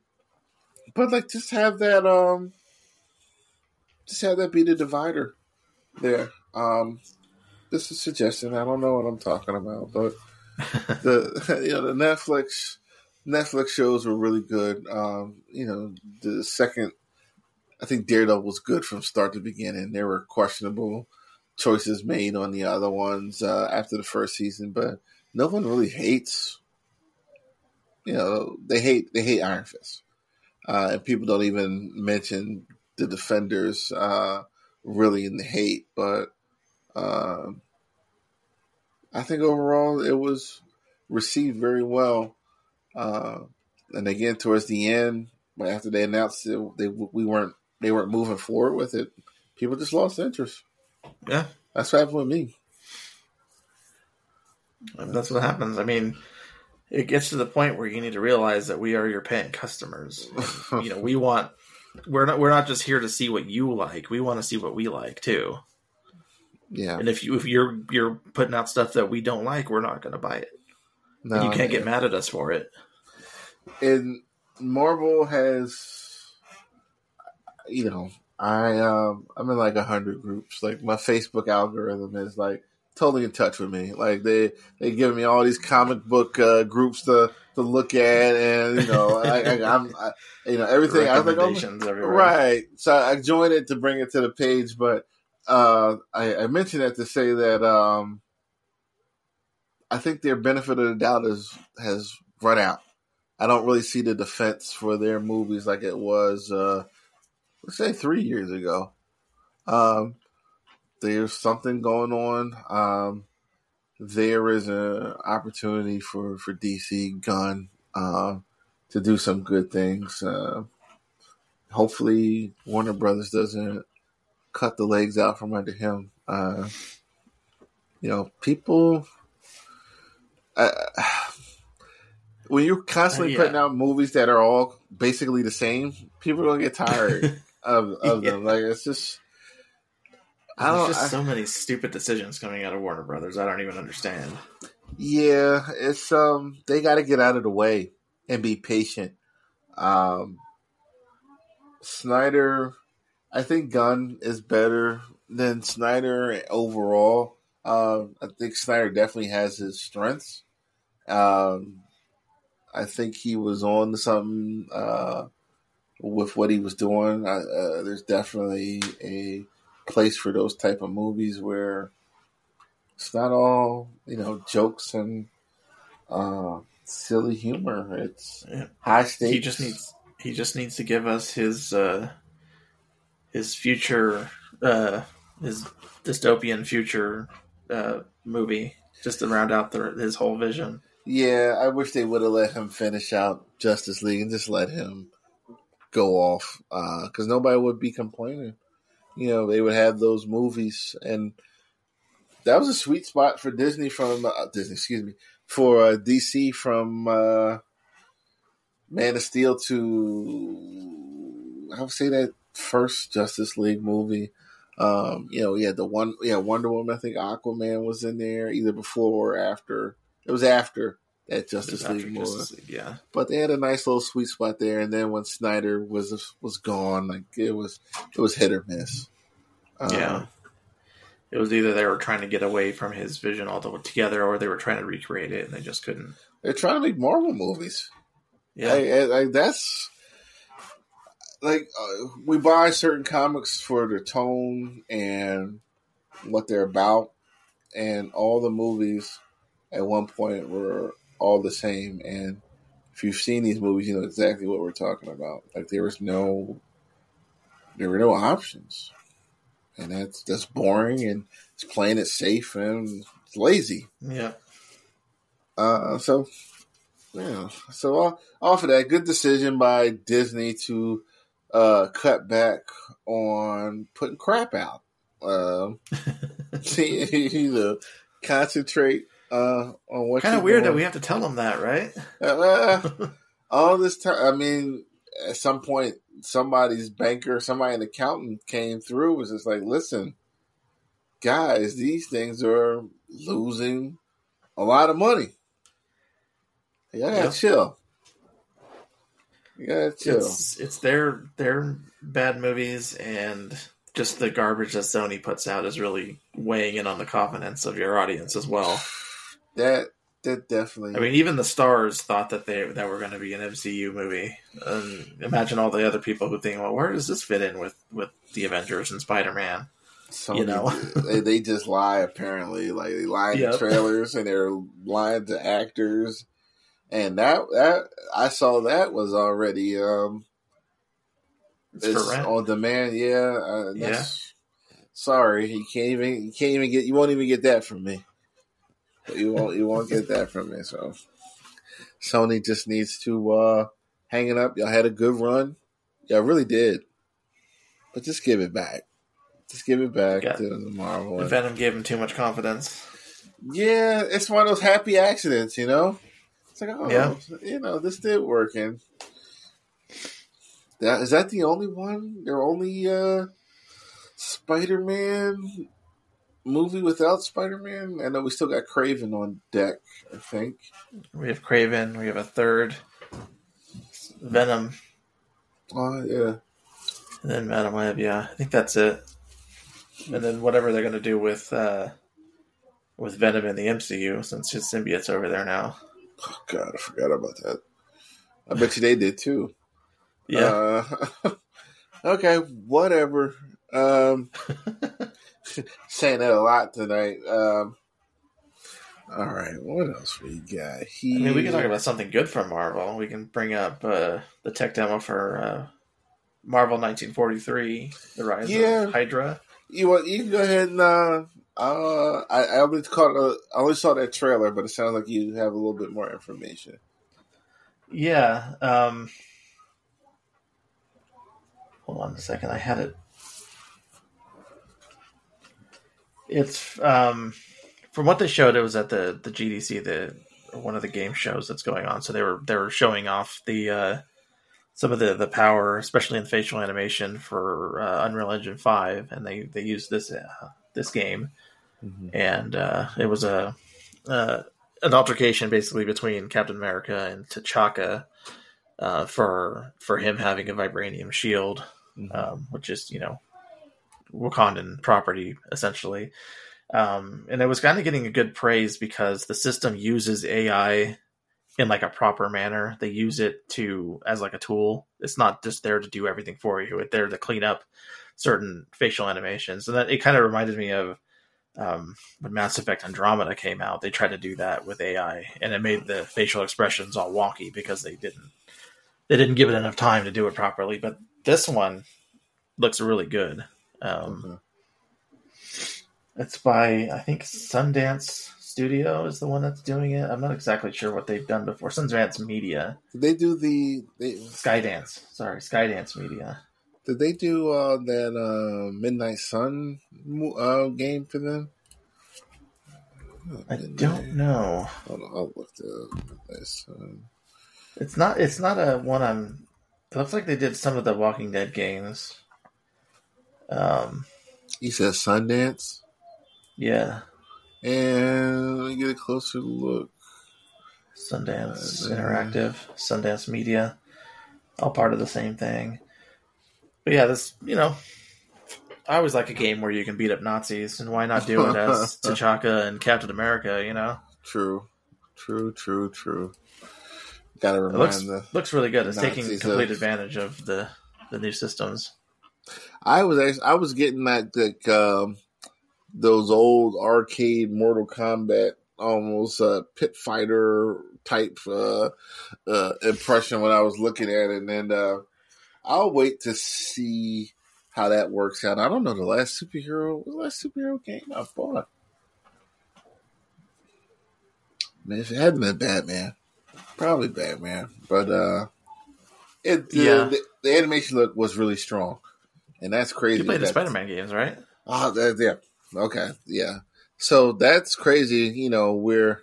but like just have that um, just have that be the divider there. Um, this is a suggestion. I don't know what I'm talking about, but the you know the Netflix Netflix shows were really good. Um, you know the second, I think Daredevil was good from start to beginning. There were questionable choices made on the other ones uh, after the first season, but no one really hates. You know they hate they hate Iron Fist, uh, and people don't even mention the Defenders uh, really in the hate, but. Uh, I think overall it was received very well. Uh, and again, towards the end, after they announced it, they we weren't they weren't moving forward with it. People just lost interest. Yeah, that's what happened with me. That's what happens. I mean, it gets to the point where you need to realize that we are your paying customers. And, you know, we want we're not we're not just here to see what you like. We want to see what we like too. Yeah, and if you if you're you're putting out stuff that we don't like, we're not going to buy it. No, and you can't yeah. get mad at us for it. And Marvel has, you know, I um I'm in like a hundred groups. Like my Facebook algorithm is like totally in touch with me. Like they they give me all these comic book uh, groups to to look at, and you know, I, I, I'm I, you know everything. I was like, oh, right. So I joined it to bring it to the page, but. Uh, I, I mentioned that to say that um, I think their benefit of the doubt is has run out. I don't really see the defense for their movies like it was, uh, let's say, three years ago. Um, there's something going on. Um, there is an opportunity for, for D C Gunn uh, to do some good things. Uh, hopefully, Warner Brothers doesn't cut the legs out from under him. Uh, you know, people. Uh, when you're constantly uh, yeah. putting out movies that are all basically the same, people are gonna get tired of, of yeah. them. Like it's just. I don't, There's just I, so many stupid decisions coming out of Warner Brothers. I don't even understand. Yeah, it's um. They got to get out of the way and be patient. Um. Snyder, I think Gunn is better than Snyder overall. Uh, I think Snyder definitely has his strengths. Um, I think he was on to something uh, with what he was doing. I, uh, there's definitely a place for those type of movies where it's not all, you know, jokes and uh, silly humor. It's Yeah. high stakes. He just needs he just needs to give us his uh, his future uh, his dystopian future uh, movie just to round out the, his whole vision. Yeah, I wish they would have let him finish out Justice League and just let him go off because uh, nobody would be complaining. You know, they would have those movies, and that was a sweet spot for Disney from uh, Disney, excuse me, for uh, D C from uh, Man of Steel to I would say that first Justice League movie. Um, you know, yeah, the one, yeah, Wonder Woman. I think Aquaman was in there either before or after. It was after that Justice after League movie, Justice League, yeah. But they had a nice little sweet spot there. And then when Snyder was was gone, like it was it was hit or miss. Um, yeah, it was either they were trying to get away from his vision altogether, or they were trying to recreate it, and they just couldn't. They're trying to make Marvel movies. Yeah, I, I, I, that's like uh, we buy certain comics for their tone and what they're about, and all the movies at one point were all the same. And if you've seen these movies, you know exactly what we're talking about. Like there was no, there were no options, and that's that's boring, and it's playing it safe and it's lazy. Yeah. Uh, so yeah, so off, off of that, good decision by Disney to uh, cut back on putting crap out. Um, see, to concentrate. Uh, on what kind of weird doing. That we have to tell them that, right? Uh, all this time, I mean, at some point, somebody's banker, somebody, an accountant came through, was just like, listen, guys, these things are losing a lot of money. You gotta yep. chill. You gotta chill. It's, it's their, their bad movies and just the garbage that Sony puts out is really weighing in on the confidence of your audience as well. That that definitely. I mean, even the stars thought that they that were going to be an M C U movie. And imagine all the other people who think, "Well, where does this fit in with, with the Avengers and Spider-Man?" So you know, they, they just lie. Apparently, like they lie in yep. the trailers and they're lying to actors. And that that I saw that was already um, it's, it's on demand. Yeah, uh, yeah. Sorry, you can't even you can't even get you won't even get that from me. You won't you won't get that from me. So Sony just needs to uh, hang it up. Y'all had a good run. Y'all really did. But just give it back. Just give it back to the Marvel. Venom gave him too much confidence. Yeah, it's one of those happy accidents, you know? It's like, oh, yeah. you know, this did work. And that, is that the only one? Their only uh, Spider-Man movie without Spider-Man? I know we still got Kraven on deck, I think. We have Kraven. We have a third. Venom. Oh, yeah. And then Madam Web, yeah. I think that's it. And then whatever they're going to do with uh, with Venom in the M C U, since his symbiote's over there now. Oh, God, I forgot about that. I bet you they did, too. Yeah. Uh, okay, whatever. Um... saying that a lot tonight. Um, all right, what else we got here? I mean, we can talk about something good from Marvel. We can bring up uh, the tech demo for uh, Marvel nineteen forty-three, The Rise yeah. of Hydra. You want? You can go ahead and. Uh, uh, I, I only caught. A, I only saw that trailer, but it sounds like you have a little bit more information. Yeah. Um, hold on a second. I had it. It's um, from what they showed, it was at the, the G D C, the one of the game shows that's going on. So they were they were showing off the uh, some of the, the power, especially in facial animation for uh, Unreal Engine five, and they, they used this uh, this game, mm-hmm. and uh, it was a uh, an altercation basically between Captain America and T'Chaka uh, for for him having a vibranium shield mm-hmm. um, which is, you know, Wakandan property, essentially. Um, and it was kind of getting a good praise because the system uses A I in like a proper manner. They use it to as like a tool. It's not just there to do everything for you. It's there to clean up certain facial animations. And that it kind of reminded me of um, when Mass Effect Andromeda came out. They tried to do that with A I, and it made the facial expressions all wonky because they didn't they didn't give it enough time to do it properly. But this one looks really good. Um, mm-hmm. It's by, I think, Sundance Studio is the one that's doing it. I'm not exactly sure what they've done before. Sundance Media. Did they do the... They... Skydance. Sorry, Skydance Media. Did they do uh, that uh, Midnight Sun uh, game for them? Oh, I don't know. Hold on, I'll look the Midnight Sun. It's not, it's not a one I'm... It looks like they did some of the Walking Dead games. Um, You said Sundance? Yeah. And let me get a closer look. Sundance uh, Interactive, Sundance Media, all part of the same thing. But yeah, this, you know, I always like a game where you can beat up Nazis, and why not do it as T'Chaka and Captain America, you know? True. True, true, true. Gotta remind it looks, the looks really good. It's Nazis taking complete of... advantage of the, the new systems. I was actually, I was getting that, like, um, those old arcade Mortal Kombat, almost uh, pit fighter type uh, uh, impression when I was looking at it, and uh, I'll wait to see how that works out. I don't know the last superhero, the last superhero game I bought. Man, if it hadn't been Batman, probably Batman, but uh, it yeah. the, the animation look was really strong, and that's crazy. You played the that, Spider-Man games, right? Oh, that, yeah. Okay, yeah. So that's crazy. You know, we're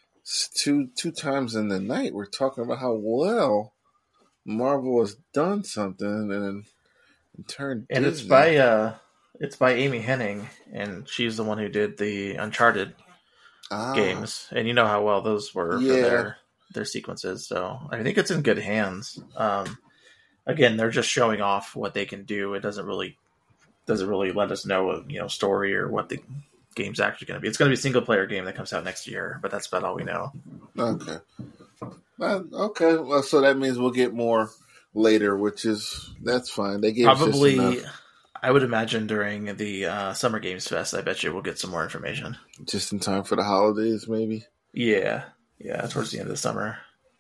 two two times in the night. We're talking about how well Marvel has done something, and, and turned. And Disney. it's by uh, it's by Amy Hennig, and she's the one who did the Uncharted ah. games, and you know how well those were yeah. for their their sequences. So I think it's in good hands. Um, again, they're just showing off what they can do. It doesn't really. Doesn't really let us know a you know story or what the game's actually going to be. It's going to be a single player game that comes out next year, but that's about all we know. Okay. Well, okay. Well, so that means we'll get more later, which is that's fine. They gave probably. Us just I would imagine during the uh, Summer Games Fest. I bet you we'll get some more information. Just in time for the holidays, maybe. Yeah, yeah, towards the end of the summer.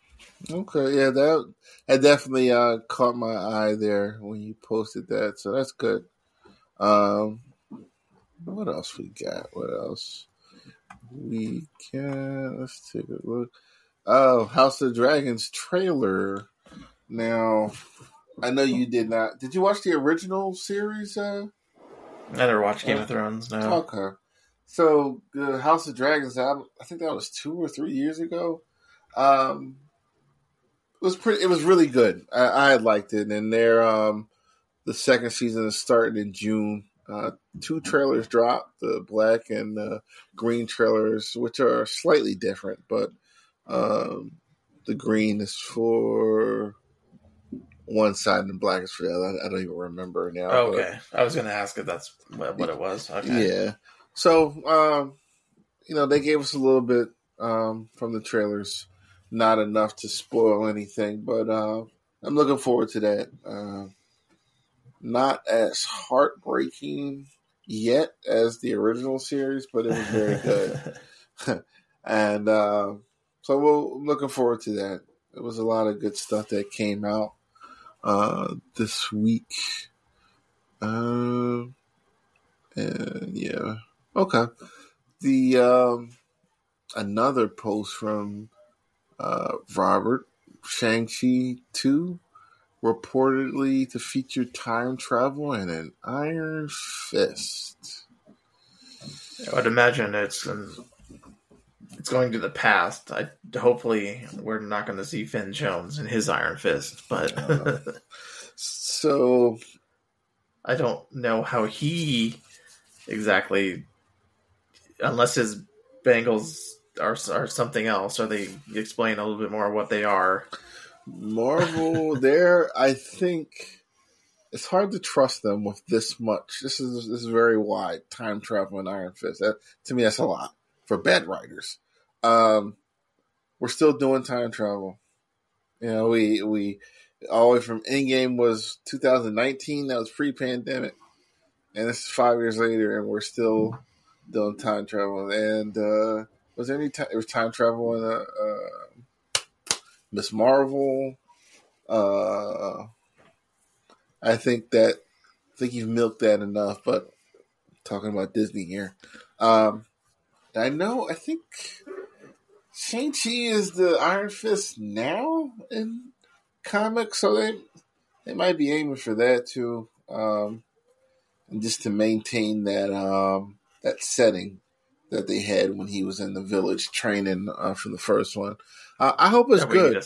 Okay, yeah, that that definitely uh, caught my eye there when you posted that, so that's good. Um, what else we got? What else we can? Let's take a look. Oh, House of Dragons trailer. Now, I know you did not. Did you watch the original series? Uh, I never watched Game uh, of Thrones. No. Okay. So, the House of Dragons. I, I think that was two or three years ago. Um, it was pretty. It was really good. I, I liked it, and they're um. The second season is starting in June. Uh, two trailers dropped, the black and the green trailers, which are slightly different, but um, the green is for one side and the black is for the other. I don't even remember now. Oh, okay. But, I was going to ask if that's what, what it was. Okay. Yeah. So, um, you know, they gave us a little bit um, from the trailers. Not enough to spoil anything, but uh, I'm looking forward to that. Uh, Not as heartbreaking yet as the original series, but it was very good. and uh, so we're looking forward to that. There was a lot of good stuff that came out uh, this week. Uh, and yeah. Okay. The um, another post from uh, Robert, Shang-Chi two. Reportedly to feature time travel and an Iron Fist. I would imagine it's um, it's going to the past. I hopefully we're not going to see Finn Jones and his Iron Fist, but uh, so I don't know how he exactly, unless his bangles are are something else, or they explain a little bit more what they are. Marvel, there, I think it's hard to trust them with this much. This is this is very wide time travel in Iron Fist. That, to me, that's a lot for bad writers. Um, we're still doing time travel. You know, we we all the way from Endgame was two thousand nineteen. That was pre-pandemic, and this is five years later, and we're still doing time travel. And uh, was there any time? There was time travel in uh, uh, Miss Marvel. Uh, I think that I think you've milked that enough. But talking about Disney here, um, I know. I think Shang-Chi is the Iron Fist now in comics, so they they might be aiming for that too, um, and just to maintain that um, that setting that they had when he was in the village training uh, from the first one. Uh, I hope it's good.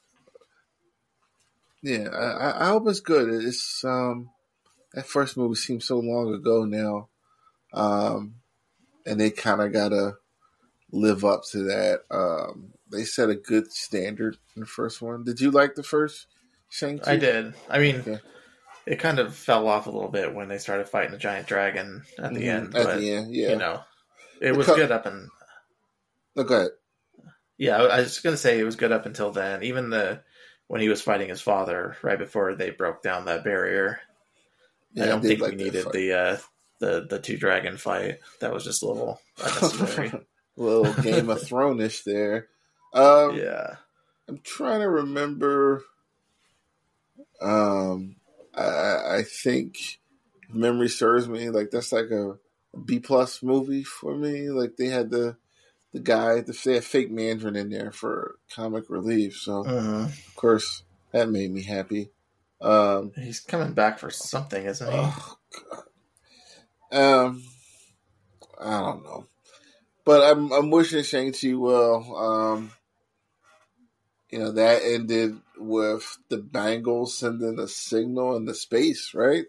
Yeah, I, I hope it's good. It's um, that first movie seems so long ago now, um, and they kind of gotta live up to that. Um, they set a good standard in the first one. Did you like the first Shang-Chi? I did. I mean, okay. It kind of fell off a little bit when they started fighting a giant dragon at the mm-hmm. end. At but, the end, yeah. You know, it was co- good up and. Oh, go ahead. Yeah, I was going to say it was good up until then. Even the when he was fighting his father right before they broke down that barrier. Yeah, I don't I think like we needed fight. the uh, the the two dragon fight. That was just a little unnecessary. A little Game of Thrones-ish there. Um, yeah. I'm trying to remember. Um, I, I think, if memory serves me, like that's like a, a B plus movie for me. Like they had the the guy, the, they had fake Mandarin in there for comic relief. So uh-huh. Of course that made me happy. Um, He's coming back for something, isn't he? Oh, God. Um, I don't know. But I'm I'm wishing Shang-Chi well. Um, you know, that ended with the Bengals sending a signal into space, right?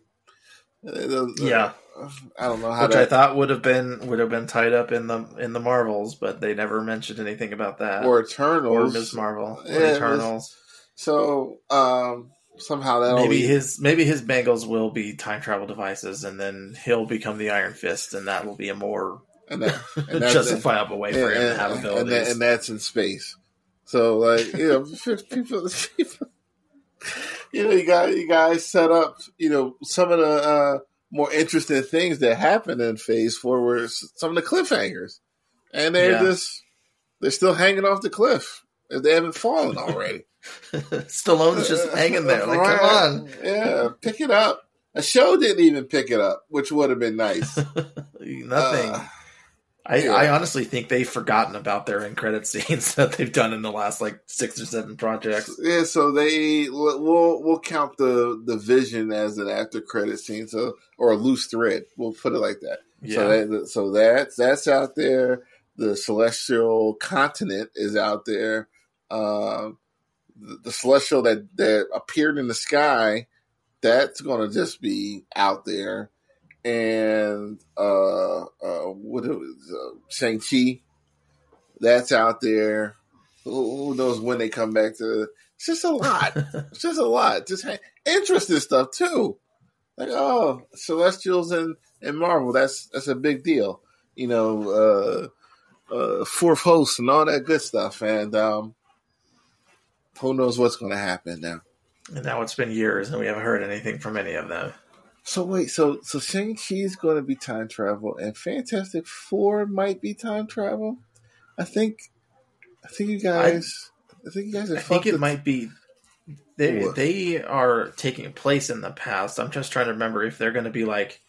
Yeah. I don't know how Which that... I thought would have been would have been tied up in the in the Marvels, but they never mentioned anything about that. Or Eternals. Or Miz Marvel. Or yeah, Eternals. So um, somehow that maybe be... his maybe his Bengals will be time travel devices, and then he'll become the Iron Fist, and that will be a more and that, and justifiable way for and, him to have abilities. And, that, and that's in space. So like you know, people, people, you know, you got you guys set up. You know, some of the uh, more interesting things that happen in Phase Four were some of the cliffhangers, and they're yeah. just they're still hanging off the cliff if they haven't fallen already. Stallone's just hanging there. Like, right. Come on, yeah, pick it up. A show didn't even pick it up, which would have been nice. Nothing. Uh, I, yeah. I honestly think they've forgotten about their end credit scenes that they've done in the last like six or seven projects. Yeah, so they we'll we'll count the, the vision as an after credit scene, so or a loose thread. We'll put it like that. Yeah. So that so that's that's out there. The celestial continent is out there. Um, the, the celestial that that appeared in the sky, that's going to just be out there. And uh, uh, what it was, uh, Shang-Chi, that's out there. Who, who knows when they come back to? It's just a lot. It's just a lot. Just ha- interesting stuff too. Like oh, Celestials and, and Marvel. That's that's a big deal. You know, uh, uh, fourth host and all that good stuff. And um, who knows what's going to happen now? And now it's been years, and we haven't heard anything from any of them. So wait, so so Shang-Chi is going to be time travel, and Fantastic Four might be time travel. I think, I think you guys, I, I think you guys. Are I think it the, might be. They what? they are taking place in the past. I'm just trying to remember if they're going to be like,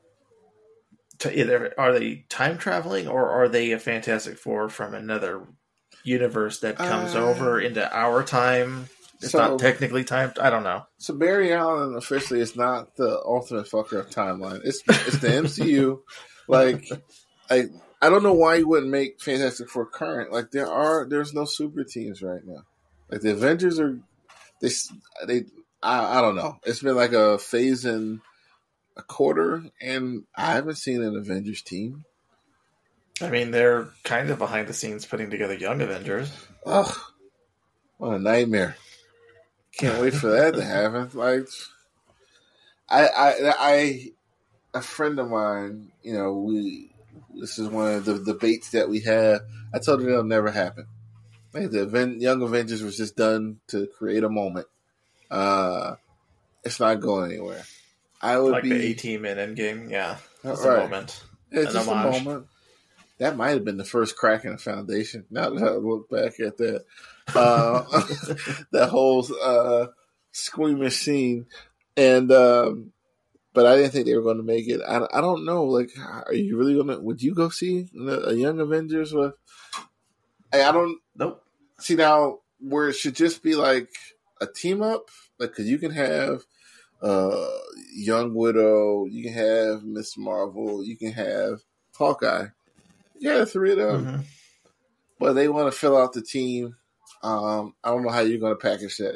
to either are they time traveling or are they a Fantastic Four from another universe that comes uh, over into our time. It's so, not technically timed. I don't know. So Barry Allen officially is not the ultimate fucker of timeline. It's it's the M C U. Like I I don't know why you wouldn't make Fantastic Four current. Like there are there's no super teams right now. Like the Avengers are they they I, I don't know. It's been like a phase in a quarter, and I haven't seen an Avengers team. I mean, they're kind of behind the scenes putting together Young Avengers. Ugh, what a nightmare. Can't wait for that to happen. Like, I, I, I, a friend of mine, you know, we, this is one of the debates that we have. I told her it'll never happen. Like the event, Young Avengers was just done to create a moment. Uh, it's not going anywhere. I would like be the A-Team in Endgame, yeah. It's right. a moment. Yeah, An just homage. a moment. That might have been the first crack in the foundation. Now that I look back at that, uh, that whole uh, squeamish scene, and um, but I didn't think they were going to make it. I, I don't know. Like, are you really going to? Would you go see a Young Avengers with? I, I don't. Nope. See now where it should just be like a team up, like because you can have uh, Young Widow, you can have Miss Marvel, you can have Hawkeye. Yeah, three of them. Mm-hmm. But they want to fill out the team. Um, I don't know how you're going to package that.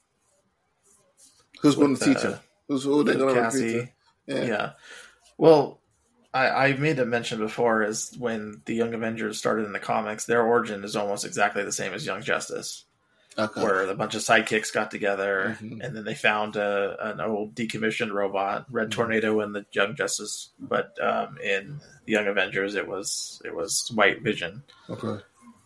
Who's going to teach them? Who's who are they going to recruit? Yeah. yeah. Well, I, I made a mention before is when the Young Avengers started in the comics, their origin is almost exactly the same as Young Justice. Okay. Where a bunch of sidekicks got together, mm-hmm. and then they found a, an old decommissioned robot, Red mm-hmm. Tornado, in the Young Justice. But um, in the Young Avengers, it was it was White Vision. Okay.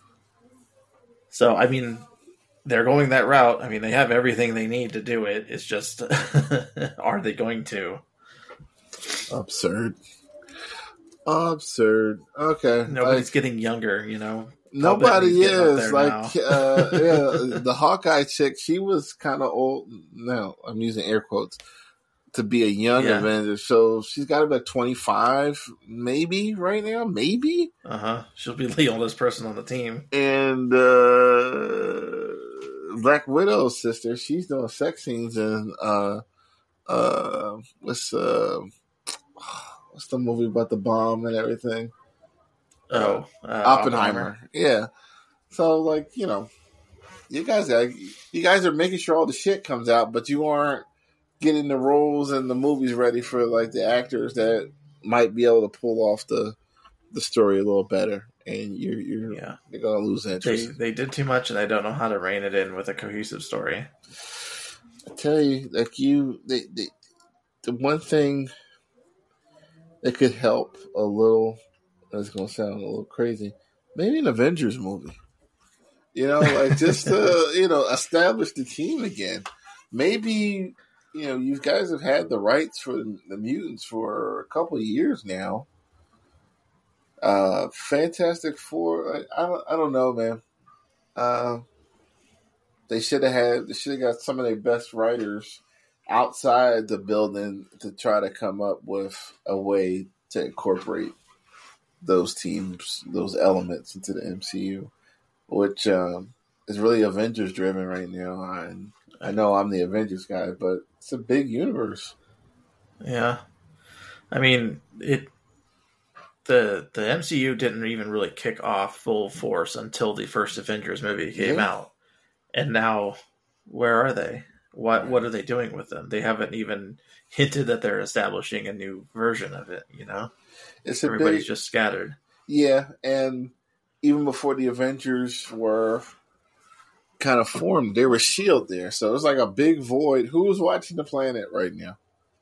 So I mean, they're going that route. I mean, they have everything they need to do it. It's just, are they going to? Absurd. Absurd. Okay. Nobody's like, getting younger, you know. Nobody is like uh, yeah, the Hawkeye chick. She was kind of old. No, I'm using air quotes to be a young yeah. Avenger. So she's got to be like twenty-five, maybe right now, maybe. Uh huh. She'll be the oldest person on the team. And uh, Black Widow's sister, she's doing sex scenes in uh, uh, what's uh, what's the movie about the bomb and everything. Oh, uh, Oppenheimer. Oppenheimer. Yeah. So, like, you know, you guys are, you guys are making sure all the shit comes out, but you aren't getting the roles and the movies ready for, like, the actors that might be able to pull off the the story a little better. And you're, you're, yeah. you're going to lose interest. They, they did too much, and I don't know how to rein it in with a cohesive story. I tell you, like, you, they, they, the one thing that could help a little. That's going to sound a little crazy. Maybe an Avengers movie. You know, like just to, you know, establish the team again. Maybe, you know, you guys have had the rights for the mutants for a couple of years now. Uh, Fantastic Four. I, I, don't, I don't know, man. Uh, they should have had, they should have got some of their best writers outside the building to try to come up with a way to incorporate those teams, those elements into the M C U, which um, is really Avengers driven right now. And I know I'm the Avengers guy, but it's a big universe. Yeah, I mean it. the The M C U didn't even really kick off full force until the first Avengers movie came yeah. out, and now where are they? What What are they doing with them? They haven't even hinted that they're establishing a new version of it. You know. It's Everybody's big, just scattered. Yeah, and even before the Avengers were kind of formed, there was S H I E L D there. So it was like a big void. Who's watching the planet right now?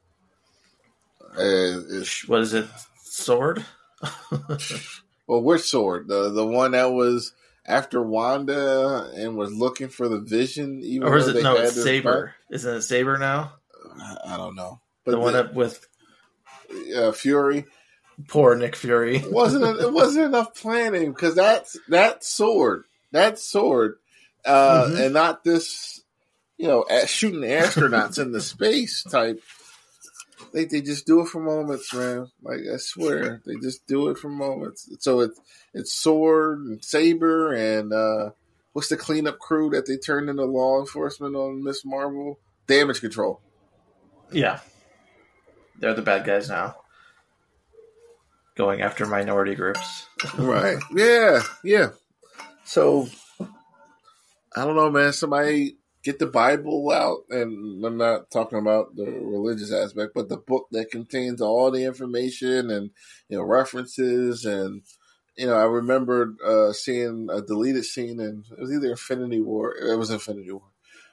Uh, what is it? Sword? Well, which Sword? The the one that was after Wanda and was looking for the Vision? Even or is it, no, it's Saber. Back? Isn't it Saber now? I don't know. But the, the one up with... Uh, Fury. Poor Nick Fury. it wasn't it wasn't enough planning because that's that sword, that sword, uh, mm-hmm. and not this, you know, shooting astronauts into space type. They they just do it for moments, man. Like I swear, they just do it for moments. So it's it's Sword and Saber and uh, what's the cleanup crew that they turned into law enforcement on Miss Marvel? Damage Control. Yeah, they're the bad guys now. Going after minority groups. Right. Yeah. Yeah. So, I don't know, man. Somebody get the Bible out. And I'm not talking about the religious aspect, but the book that contains all the information and, you know, references. And, you know, I remember uh, seeing a deleted scene in, it was either Infinity War. It was Infinity War.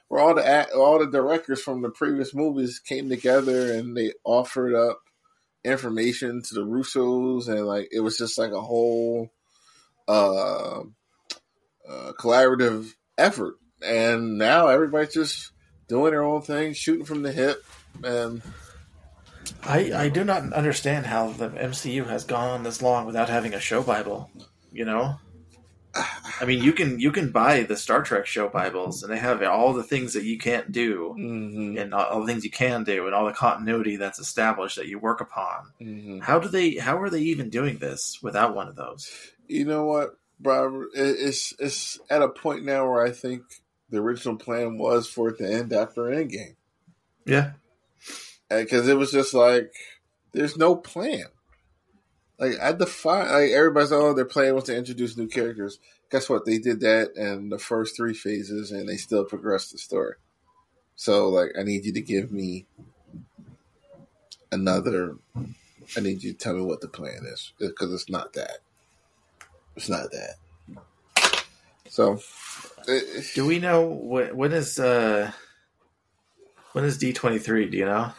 where all the all the directors from the previous movies came together and they offered up information to the Russos, and like it was just like a whole uh, uh, collaborative effort. And now everybody's just doing their own thing, shooting from the hip, and. I, I do not understand how the M C U has gone on this long without having a show Bible. You know, I mean, you can you can buy the Star Trek show Bibles, and they have all the things that you can't do, mm-hmm. and all the things you can do, and all the continuity that's established that you work upon. Mm-hmm. How do they? How are they even doing this without one of those? You know what, Robert? It's it's at a point now where I think the original plan was for it to end after Endgame. Yeah. Because it was just like, there's no plan. Like, I defy, like, everybody's like, oh, their plan was to introduce new characters. Guess what? They did that in the first three phases, and they still progressed the story. So, like, I need you to give me another, I need you to tell me what the plan is. Because it's not that. It's not that. So. It, Do we know, when, when is, uh, when is D twenty-three? Do you know?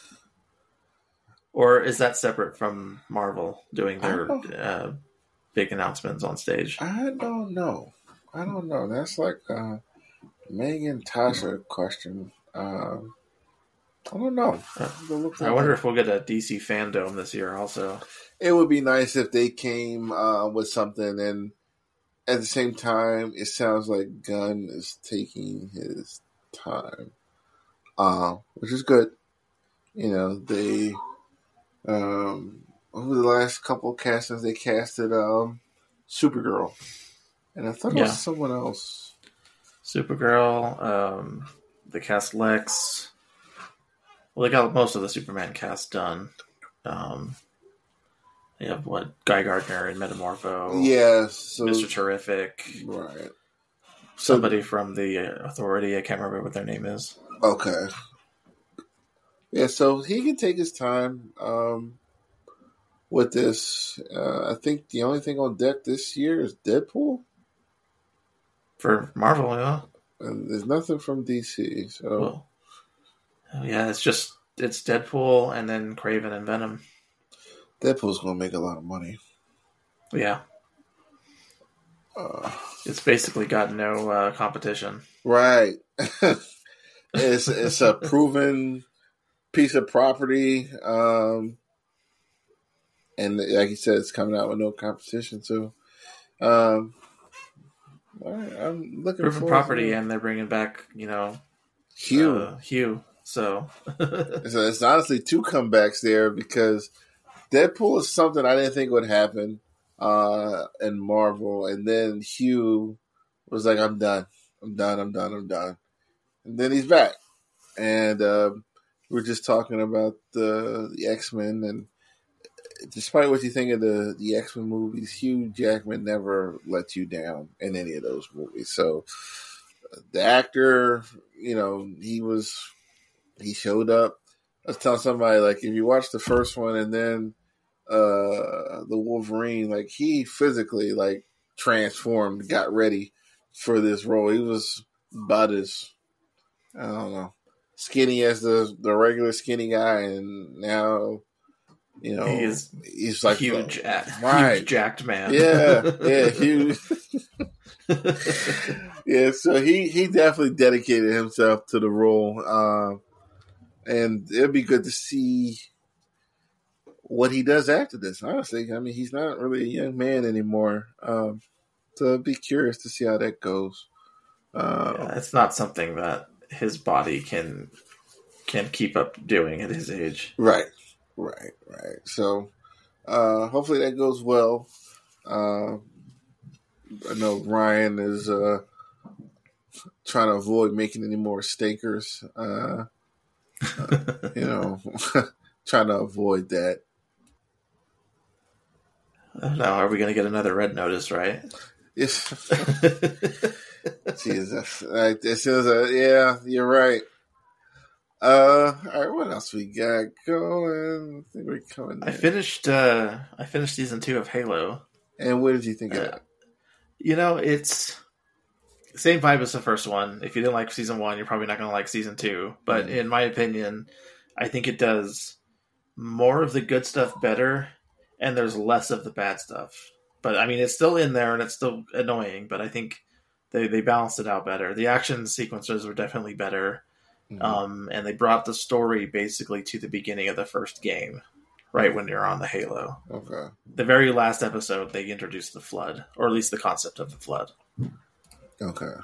Or is that separate from Marvel doing their uh, big announcements on stage? I don't know. I don't know. That's like a Megan Tasha question. Uh, I don't know. Uh, I wonder if we'll get a D C fandom this year also. It would be nice if they came uh, with something, and at the same time, it sounds like Gunn is taking his time, uh, which is good. You know, they... Um, over the last couple of castings, they casted um, Supergirl, and I thought it yeah. was someone else. Supergirl, um, they cast Lex. Well, they got most of the Superman cast done. Um, they have what Guy Gardner and Metamorpho. Yeah, so, Mister Terrific. Right. Somebody so, from the Authority. I can't remember what their name is. Okay. Yeah, so he can take his time um, with this. Uh, I think the only thing on deck this year is Deadpool. For Marvel, yeah. And there's nothing from D C, so... Well, yeah, it's just, it's Deadpool and then Kraven and Venom. Deadpool's going to make a lot of money. Yeah. Uh, it's basically got no uh, competition. Right. it's It's a proven... piece of property, um, and like you said, it's coming out with no competition. So, um, all right, I'm looking proven property, and they're bringing back, you know, Hugh, uh, Hugh. So, so it's honestly two comebacks there, because Deadpool is something I didn't think would happen uh, in Marvel, and then Hugh was like, "I'm done, I'm done, I'm done, I'm done," and then he's back, and. Um, We're just talking about the the X-Men, and despite what you think of the, the X-Men movies, Hugh Jackman never let you down in any of those movies. So the actor, you know, he was he showed up. I was telling somebody, like, if you watch the first one and then uh, the Wolverine, like, he physically like transformed, got ready for this role. He was about as I don't know. skinny as the the regular skinny guy, and now you know he's he's like huge, uh, right. huge jacked man. Yeah, yeah, huge. Yeah, so he he definitely dedicated himself to the role, uh, and it'd be good to see what he does after this. Honestly, I mean, he's not really a young man anymore, um, so I'd be curious to see how that goes. Uh, yeah, it's not something that his body can can keep up doing at his age. Right, right, right. So uh, hopefully that goes well. Uh, I know Ryan is uh, trying to avoid making any more stinkers. Uh, uh, you know, trying to avoid that. Now, are we going to get another Red Notice, right? Yes. Jesus. Like, as soon as I, yeah, you're right. Uh, all right, what else we got going? I think we're coming. I finished. Uh, I finished season two of Halo. And what did you think of uh, it? You know, it's same vibe as the first one. If you didn't like season one, you're probably not going to like season two. But mm-hmm. in my opinion, I think it does more of the good stuff better, and there's less of the bad stuff. But I mean, it's still in there and it's still annoying, but I think they, they balanced it out better. The action sequences were definitely better. Mm-hmm. Um, and they brought the story basically to the beginning of the first game, right when you're on the Halo. Okay. The very last episode, they introduced the Flood, or at least the concept of the Flood. Okay.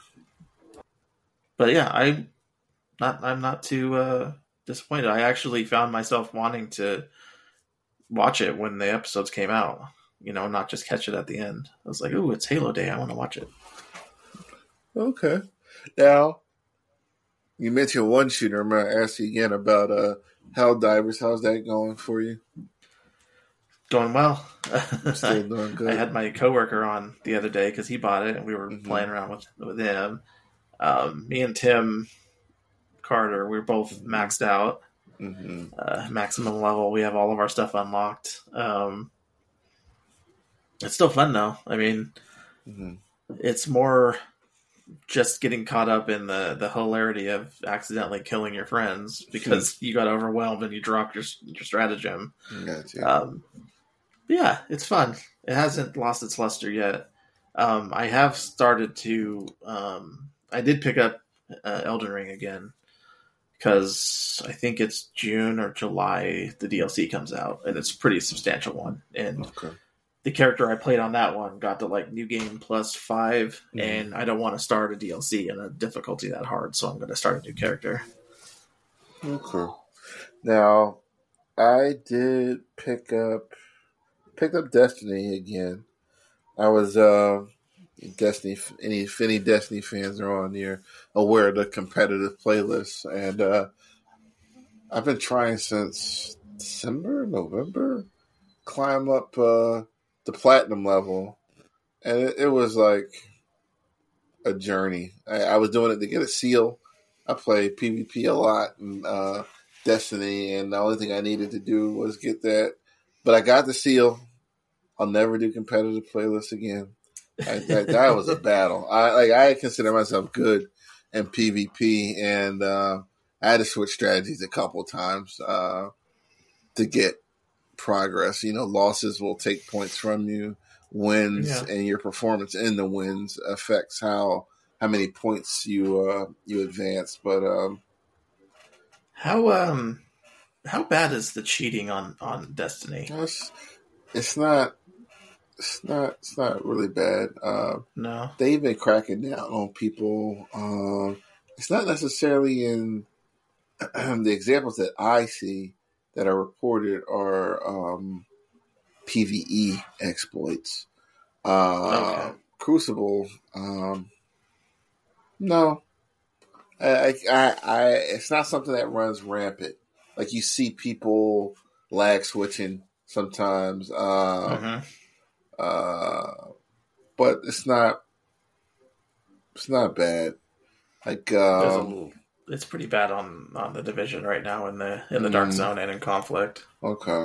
But yeah, I not I'm not too uh, disappointed. I actually found myself wanting to watch it when the episodes came out. You know, not just catch it at the end. I was like, "Ooh, it's Halo Day. I want to watch it." Okay. Now, you mentioned one shooter. I'm going to ask you again about uh, Helldivers. How's that going for you? Going well. Still doing good. I had my coworker on the other day because he bought it, and we were mm-hmm. playing around with, with him. Um, me and Tim Carter, we were both mm-hmm. maxed out. Mm-hmm. Uh, maximum level. We have all of our stuff unlocked. Um, it's still fun, though. I mean, mm-hmm. it's more just getting caught up in the, the hilarity of accidentally killing your friends because you got overwhelmed and you dropped your your stratagem. Gotcha. Um, yeah, it's fun. It hasn't lost its luster yet. Um, I have started to... Um, I did pick up uh, Elden Ring again because I think it's June or July the D L C comes out, and it's a pretty substantial one. And okay. the character I played on that one got to like new game plus five, mm-hmm. and I don't want to start a D L C in a difficulty that hard, so I'm going to start a new character. Okay. Now, I did pick up picked up Destiny again. I was uh, Destiny. Any if any Destiny fans are on here aware of the competitive playlist, and uh, I've been trying since December, November, climb up uh, the platinum level, and it, it was like a journey. I, I was doing it to get a seal. I play PvP a lot in uh, Destiny, and the only thing I needed to do was get that. But I got the seal. I'll never do competitive playlists again. I, that, that was a battle. I like. I consider myself good in PvP, and uh, I had to switch strategies a couple of times uh, to get progress. You know, losses will take points from you. Wins yeah. and your performance in the wins affects how how many points you uh, you advance. But um, how um how bad is the cheating on, on Destiny? It's, it's not. It's not. It's not really bad. Uh, no, they've been cracking down on people. Um, it's not necessarily in the examples that I see that are reported are um, PvE exploits. Uh, okay. Crucible, um, no, I, I, I, it's not something that runs rampant. Like you see people lag switching sometimes. Uh, mm-hmm. Uh, but it's not, it's not bad. Like, um, little, it's pretty bad on, on the Division right now in the, in the mm, Dark Zone and in Conflict. Okay.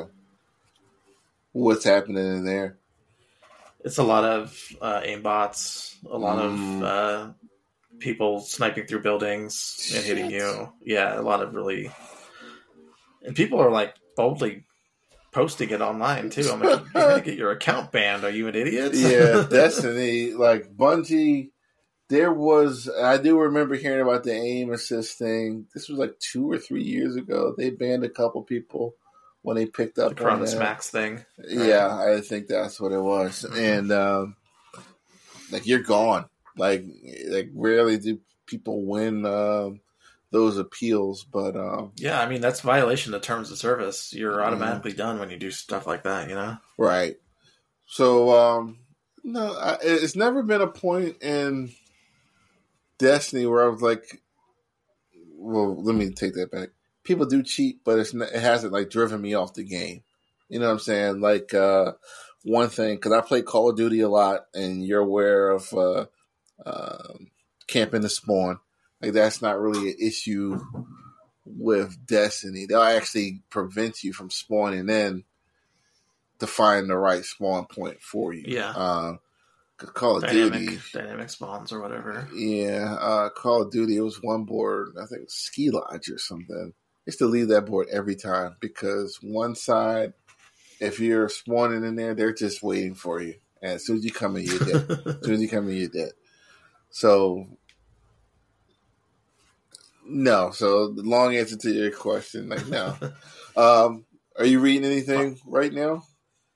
What's happening in there? It's a lot of, uh, aimbots, a lot mm. of, uh, people sniping through buildings and hitting you. Yeah. A lot of really, and people are like boldly posting it online too. I'm like, you're gonna get your account banned. Are you an idiot? Yeah, Destiny, like Bungie, there was, I do remember hearing about the aim assist thing. This was like two or three years ago. They banned a couple people when they picked up the Cronus Max thing. Right? Yeah, I think that's what it was. Mm-hmm. And um, like you're gone. Like, like rarely do people win um, those appeals, but um, yeah, I mean that's violation of terms of service. You're automatically mm, done when you do stuff like that, you know. Right. So um, no, I, it's never been a point in Destiny where I was like, well, let me take that back. People do cheat, but it's not, it hasn't like driven me off the game. You know what I'm saying? Like uh, one thing, because I play Call of Duty a lot, and you're aware of uh, uh, camping the spawn. Like that's not really an issue with Destiny. They'll actually prevent you from spawning in to find the right spawn point for you. Yeah. Uh, Call of Dynamic, Duty. Dynamic spawns or whatever. Yeah, uh, Call of Duty. It was one board, I think Ski Lodge or something. I used to leave that board every time because one side, if you're spawning in there, they're just waiting for you. And as soon as you come in, you're dead. As soon as you come in, you're dead. So, no. So, the long answer to your question, like, no. um, are you reading anything right now?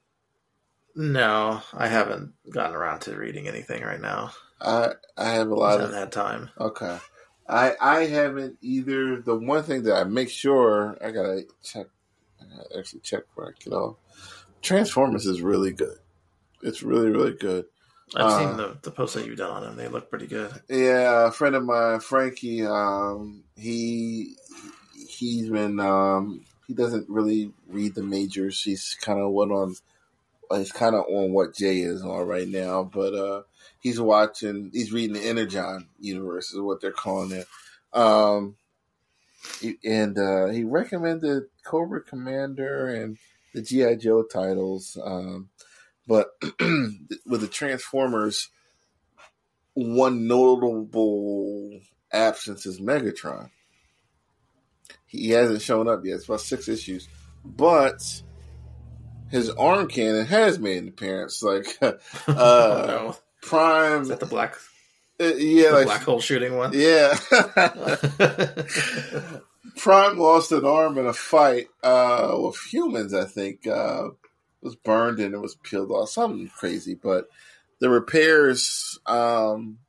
No, I haven't gotten around to reading anything right now. I I have a lot I of... haven't had time. Okay. I I haven't either. The one thing that I make sure, I gotta check, I gotta actually check before I get off. Transformers is really good. It's really, really good. I've uh, seen the, the posts that you've done on them. They look pretty good. Yeah, a friend of mine, Frankie, um, he, he's been, um, he doesn't really read the majors. He's kind of what on, he's kind of on what Jay is on right now, but, uh, he's watching, he's reading the Energon universe is what they're calling it. Um, and, uh, he recommended Cobra Commander and the G I. Joe titles. Um, but with the Transformers, one notable absence is Megatron. He hasn't shown up yet. It's about six issues. But his arm cannon has made an appearance. Like, uh, oh, no. Prime. Is that the black, uh, yeah, the like, black hole shooting one? Yeah. Prime lost an arm in a fight uh, with humans, I think. Uh, it was burned and it was peeled off. Something crazy. But the repairs, um,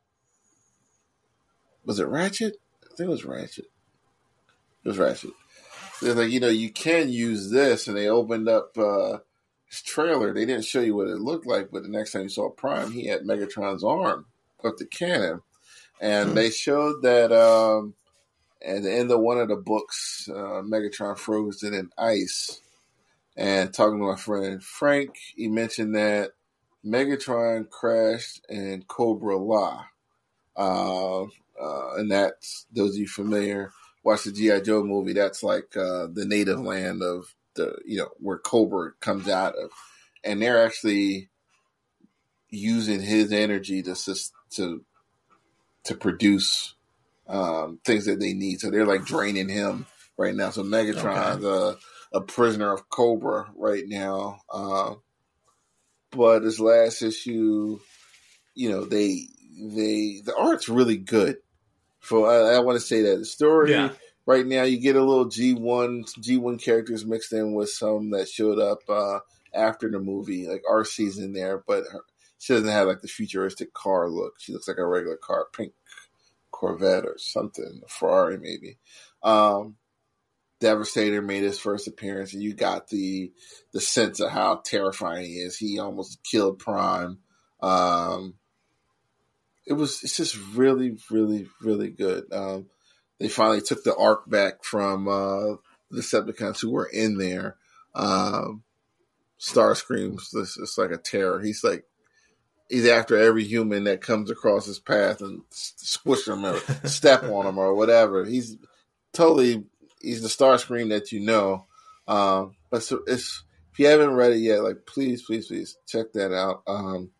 was it Ratchet? I think it was Ratchet. It was Ratchet. They're like, you know, you can use this. And they opened up uh, his trailer. They didn't show you what it looked like. But the next time you saw Prime, he had Megatron's arm up the cannon. And they showed that um, at the end of one of the books, uh, Megatron frozen in ice. And talking to my friend Frank, he mentioned that Megatron crashed in Cobra La. Uh, uh, and that's, those of you familiar, watch the G I. Joe movie, that's like uh, the native land of the, you know, where Cobra comes out of. And they're actually using his energy to to to produce um, things that they need. So they're like draining him right now. So Megatron's okay. a, a prisoner of Cobra right now. Uh, but this last issue, you know, they they the art's really good. For I, I want to say that the story yeah. right now, you get a little G one G one characters mixed in with some that showed up uh, after the movie, like Arcee's in there, but her, she doesn't have like the futuristic car look. She looks like a regular car, pink Corvette or something, a Ferrari maybe. Um, Devastator made his first appearance, and you got the the sense of how terrifying he is. He almost killed Prime. Um, it was it's just really, really, really good. Um, they finally took the arc back from uh, the Decepticons who were in there. Um, Starscream's it's, it's like a terror. He's like he's after every human that comes across his path and squish them or step on them or whatever. He's totally he's the Starscream that you know. Um, but so it's if you haven't read it yet, like please, please, please check that out. Um,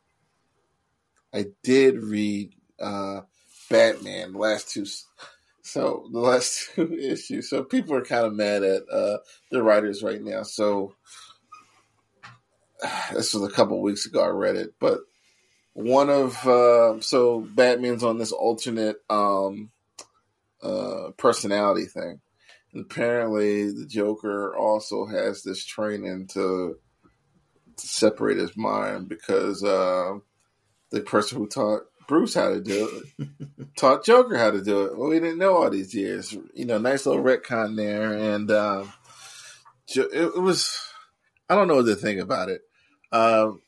I did read uh, Batman the last two. So the last two issues. So people are kind of mad at uh, the writers right now. So this was a couple of weeks ago. I read it, but one of uh, so Batman's on this alternate um, uh, personality thing. And apparently, the Joker also has this training to, to separate his mind because uh, the person who taught Bruce how to do it taught Joker how to do it. Well, we didn't know all these years. You know, nice little retcon there, and um, it, it was. I don't know what to think about it. Um,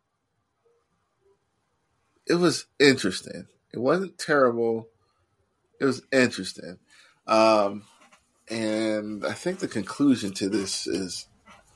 it was interesting. It wasn't terrible. It was interesting. Um, and I think the conclusion to this is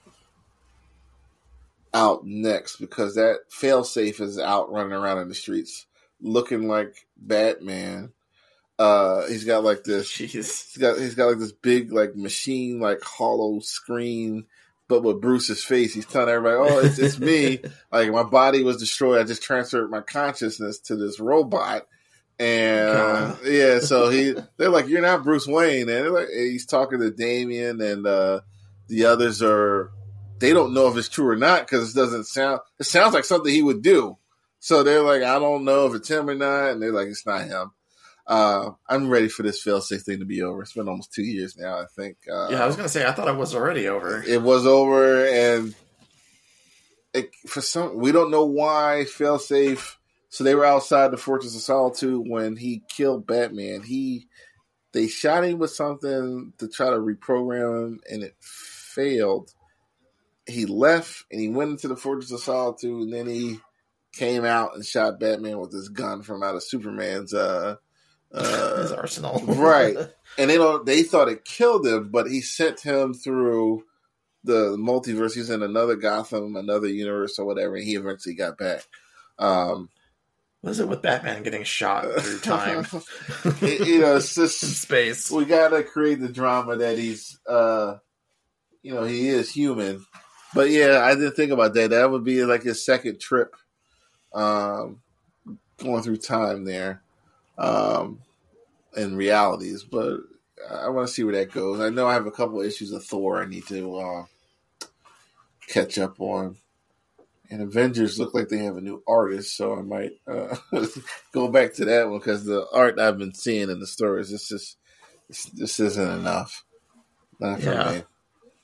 out next because that failsafe is out running around in the streets looking like Batman. Uh, he's got like this, Jeez. he's got, he's got like this big, like machine, like hollow screen but with Bruce's face, he's telling everybody, "Oh, it's it's me. Like my body was destroyed. I just transferred my consciousness to this robot." And uh, yeah, so he they're like, "You're not Bruce Wayne," and they're like, he's talking to Damian, and uh, the others are. They don't know if it's true or not because it doesn't sound. It sounds like something he would do. So they're like, "I don't know if it's him or not," and they're like, "It's not him." Uh, I'm ready for this fail-safe thing to be over. It's been almost two years now, I think. Uh, yeah, I was going to say, I thought it was already over. It was over, and it, for some, we don't know why fail-safe. So they were outside the Fortress of Solitude when he killed Batman. He, they shot him with something to try to reprogram him, and it failed. He left, and he went into the Fortress of Solitude, and then he came out and shot Batman with his gun from out of Superman's uh, uh, his arsenal, right? And they don't. They thought it killed him, but he sent him through the multiverse. He's in another Gotham, another universe, or whatever. And he eventually got back. Um, what is it with Batman getting shot through time? it, you know, it's just in space. We gotta create the drama that he's, uh, you know, he is human. But yeah, I didn't think about that. That would be like his second trip. Um, going through time there, um, and realities, but I want to see where that goes. I know I have a couple of issues of Thor I need to uh, catch up on, and Avengers look like they have a new artist, so I might uh, go back to that one because the art I've been seeing in the stories, this just this isn't enough. Not for yeah. me.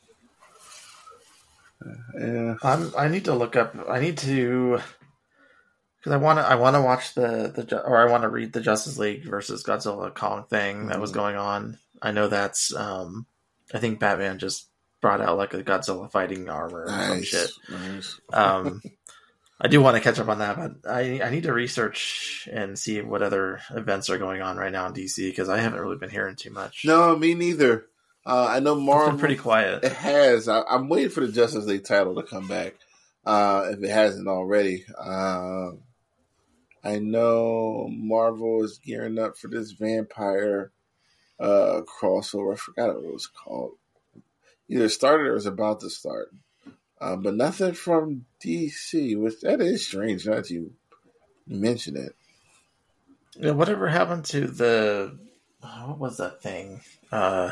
Uh, yeah, I'm. I need to look up. I need to. Because I want to, I want to watch the the or I want to read the Justice League versus Godzilla Kong thing that was going on. I know that's, um, I think Batman just brought out like a Godzilla fighting armor or nice, some shit. Nice. Um, I do want to catch up on that, but I I need to research and see what other events are going on right now in D C because I haven't really been hearing too much. No, me neither. Uh, I know Marvel. It's been pretty quiet. It has. I, I'm waiting for the Justice League title to come back. Uh, if it hasn't already. Uh, I know Marvel is gearing up for this vampire uh, crossover. I forgot what it was called. Either started or was about to start. Uh, but nothing from D C, which that is strange now that you mention it. Yeah, whatever happened to the... What was that thing? Uh,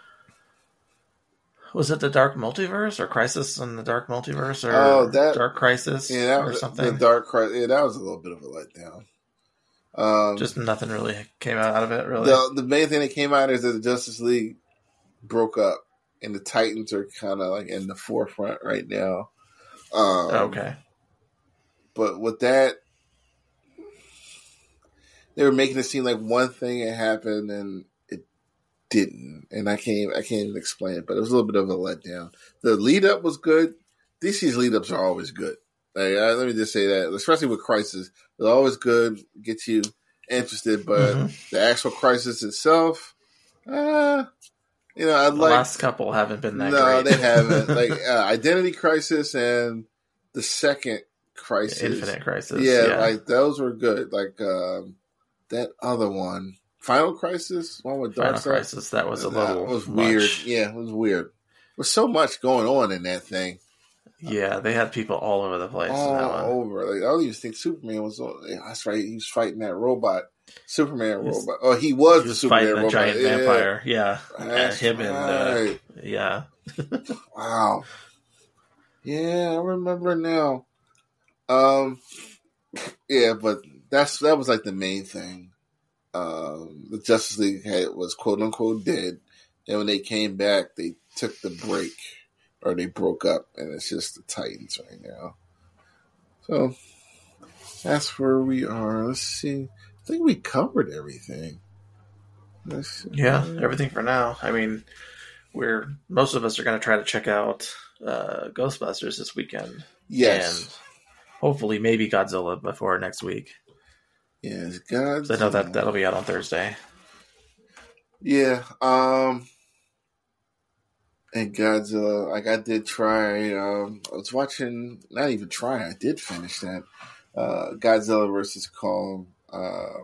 was it the Dark Multiverse or Crisis in the Dark Multiverse or oh, that, Dark Crisis yeah, that or was, something? The Dark Crisis. Yeah, that was a little bit of a letdown. Um, Just nothing really came out of it, really. The, the main thing that came out is that the Justice League broke up, and the Titans are kind of like in the forefront right now. Um, okay. But with that, they were making it seem like one thing had happened, and it didn't. And I can't, I can't even explain it, but it was a little bit of a letdown. The lead up was good. D C's lead ups are always good. Like, uh, let me just say that, especially with Crisis, they're always good, get you interested. But mm-hmm. the actual Crisis itself, uh, you know, I'd the like last couple haven't been that no, great. they haven't. Like uh, Identity Crisis and the second Crisis, Infinite Crisis. Yeah, yeah, like those were good. Like um, that other one, Final Crisis, one with Final Darkseid. Crisis. That was a that little was much. weird. Yeah, it was weird. There's so much going on in that thing. Yeah, they had people all over the place. All in that one. over. Like, I don't even think Superman was. Yeah, that's right. He was fighting that robot, Superman He was, robot. Oh, he was, he was the Superman fighting robot. a giant yeah. vampire. Yeah, uh, him right. and uh, yeah. Wow. Yeah, I remember now. Um, yeah, but that's that was like the main thing. Um, the Justice League had was quote unquote dead. Then when they came back, they took the break. Or they broke up, and it's just the Titans right now. So that's where we are. Let's see. I think we covered everything. Let's see. Yeah, everything for now. I mean, we're most of us are going to try to check out uh, Ghostbusters this weekend. Yes, and hopefully, maybe Godzilla before next week. Yes, Godzilla. I know that that'll be out on Thursday. Yeah. Um. And Godzilla, like I did try, um, I was watching, not even trying, I did finish that, uh, Godzilla versus Kong. Uh,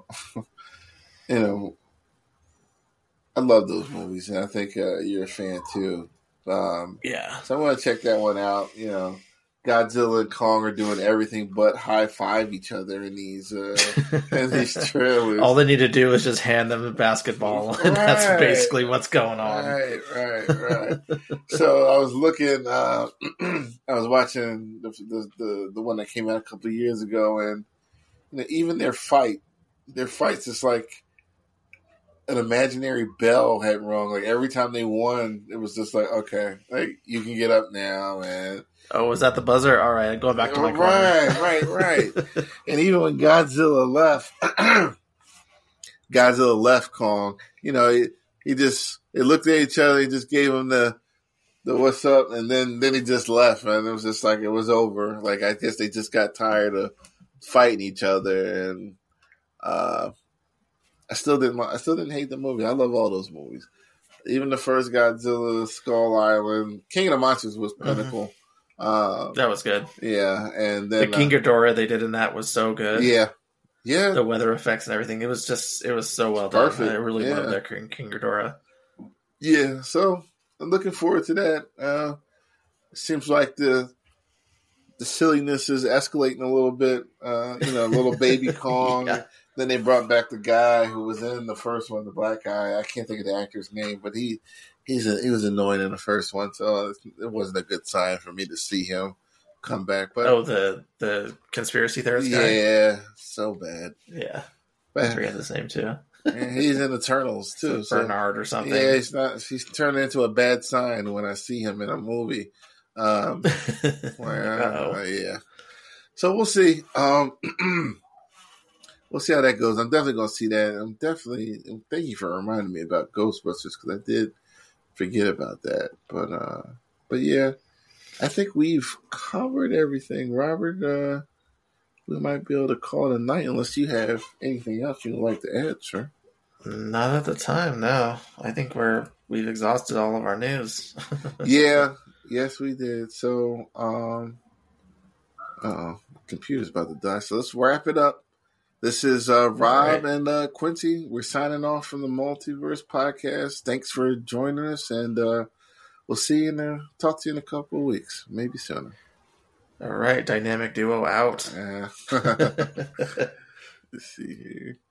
you know, I love those movies, and I think uh, you're a fan too. Um, yeah. So I'm going to check that one out. You know, Godzilla and Kong are doing everything but high five each other in these uh, in these trailers. All they need to do is just hand them a basketball, right. And that's basically what's going on. Right, right, right. So I was looking. Uh, I was watching the, the the the one that came out a couple of years ago, and you know, even their fight, their fights is like an imaginary bell had rung. Like every time they won, it was just like, okay, like you can get up now, man. Oh, was that the buzzer? All right, going back to my corner. Right, right, right. And even when Godzilla left, Godzilla left Kong, you know, he, he just, they looked at each other, he just gave him the, the what's up, and then, then he just left, and it was just like, it was over. Like, I guess they just got tired of fighting each other, and uh, I still didn't, I still didn't hate the movie. I love all those movies. Even the first Godzilla, Skull Island, King of the Monsters was pinnacle. Mm-hmm. Uh, that was good. Yeah, and then the King Ghidorah they did in that was so good. Yeah, yeah. The weather effects and everything. It was just, it was so well Perfect. done. I really yeah. loved that King, King Ghidorah. Yeah, so I'm looking forward to that. Uh, it seems like the the silliness is escalating a little bit. Uh, you know, little baby Kong. yeah. Then they brought back the guy who was in the first one, the black guy. I can't think of the actor's name, but he. He's a, he was annoying in the first one, so it wasn't a good sign for me to see him come back. But oh, the the conspiracy theorist guy? Yeah, so bad. Yeah. But, I forget his name, too. And he's in Eternals, too. So Bernard or something. Yeah, he's, not, he's turned into a bad sign when I see him in a movie. Um, where, uh, yeah. So we'll see. Um, we'll see how that goes. I'm definitely going to see that. I'm definitely, thank you for reminding me about Ghostbusters, because I did forget about that, but uh, but yeah, I think we've covered everything, Robert. Uh, we might be able to call it a night unless you have anything else you'd like to add, sir. Not at the time, no. I think we're we've exhausted all of our news. Yeah, yes, we did. So, um, uh, computer's about to die. So let's wrap it up. This is uh, Rob right. and uh, Quincy. We're signing off from the Multiverse Podcast. Thanks for joining us, and uh, we'll see you in a, talk to you in a couple of weeks, maybe sooner. All right, dynamic duo out. Yeah. Let's see here.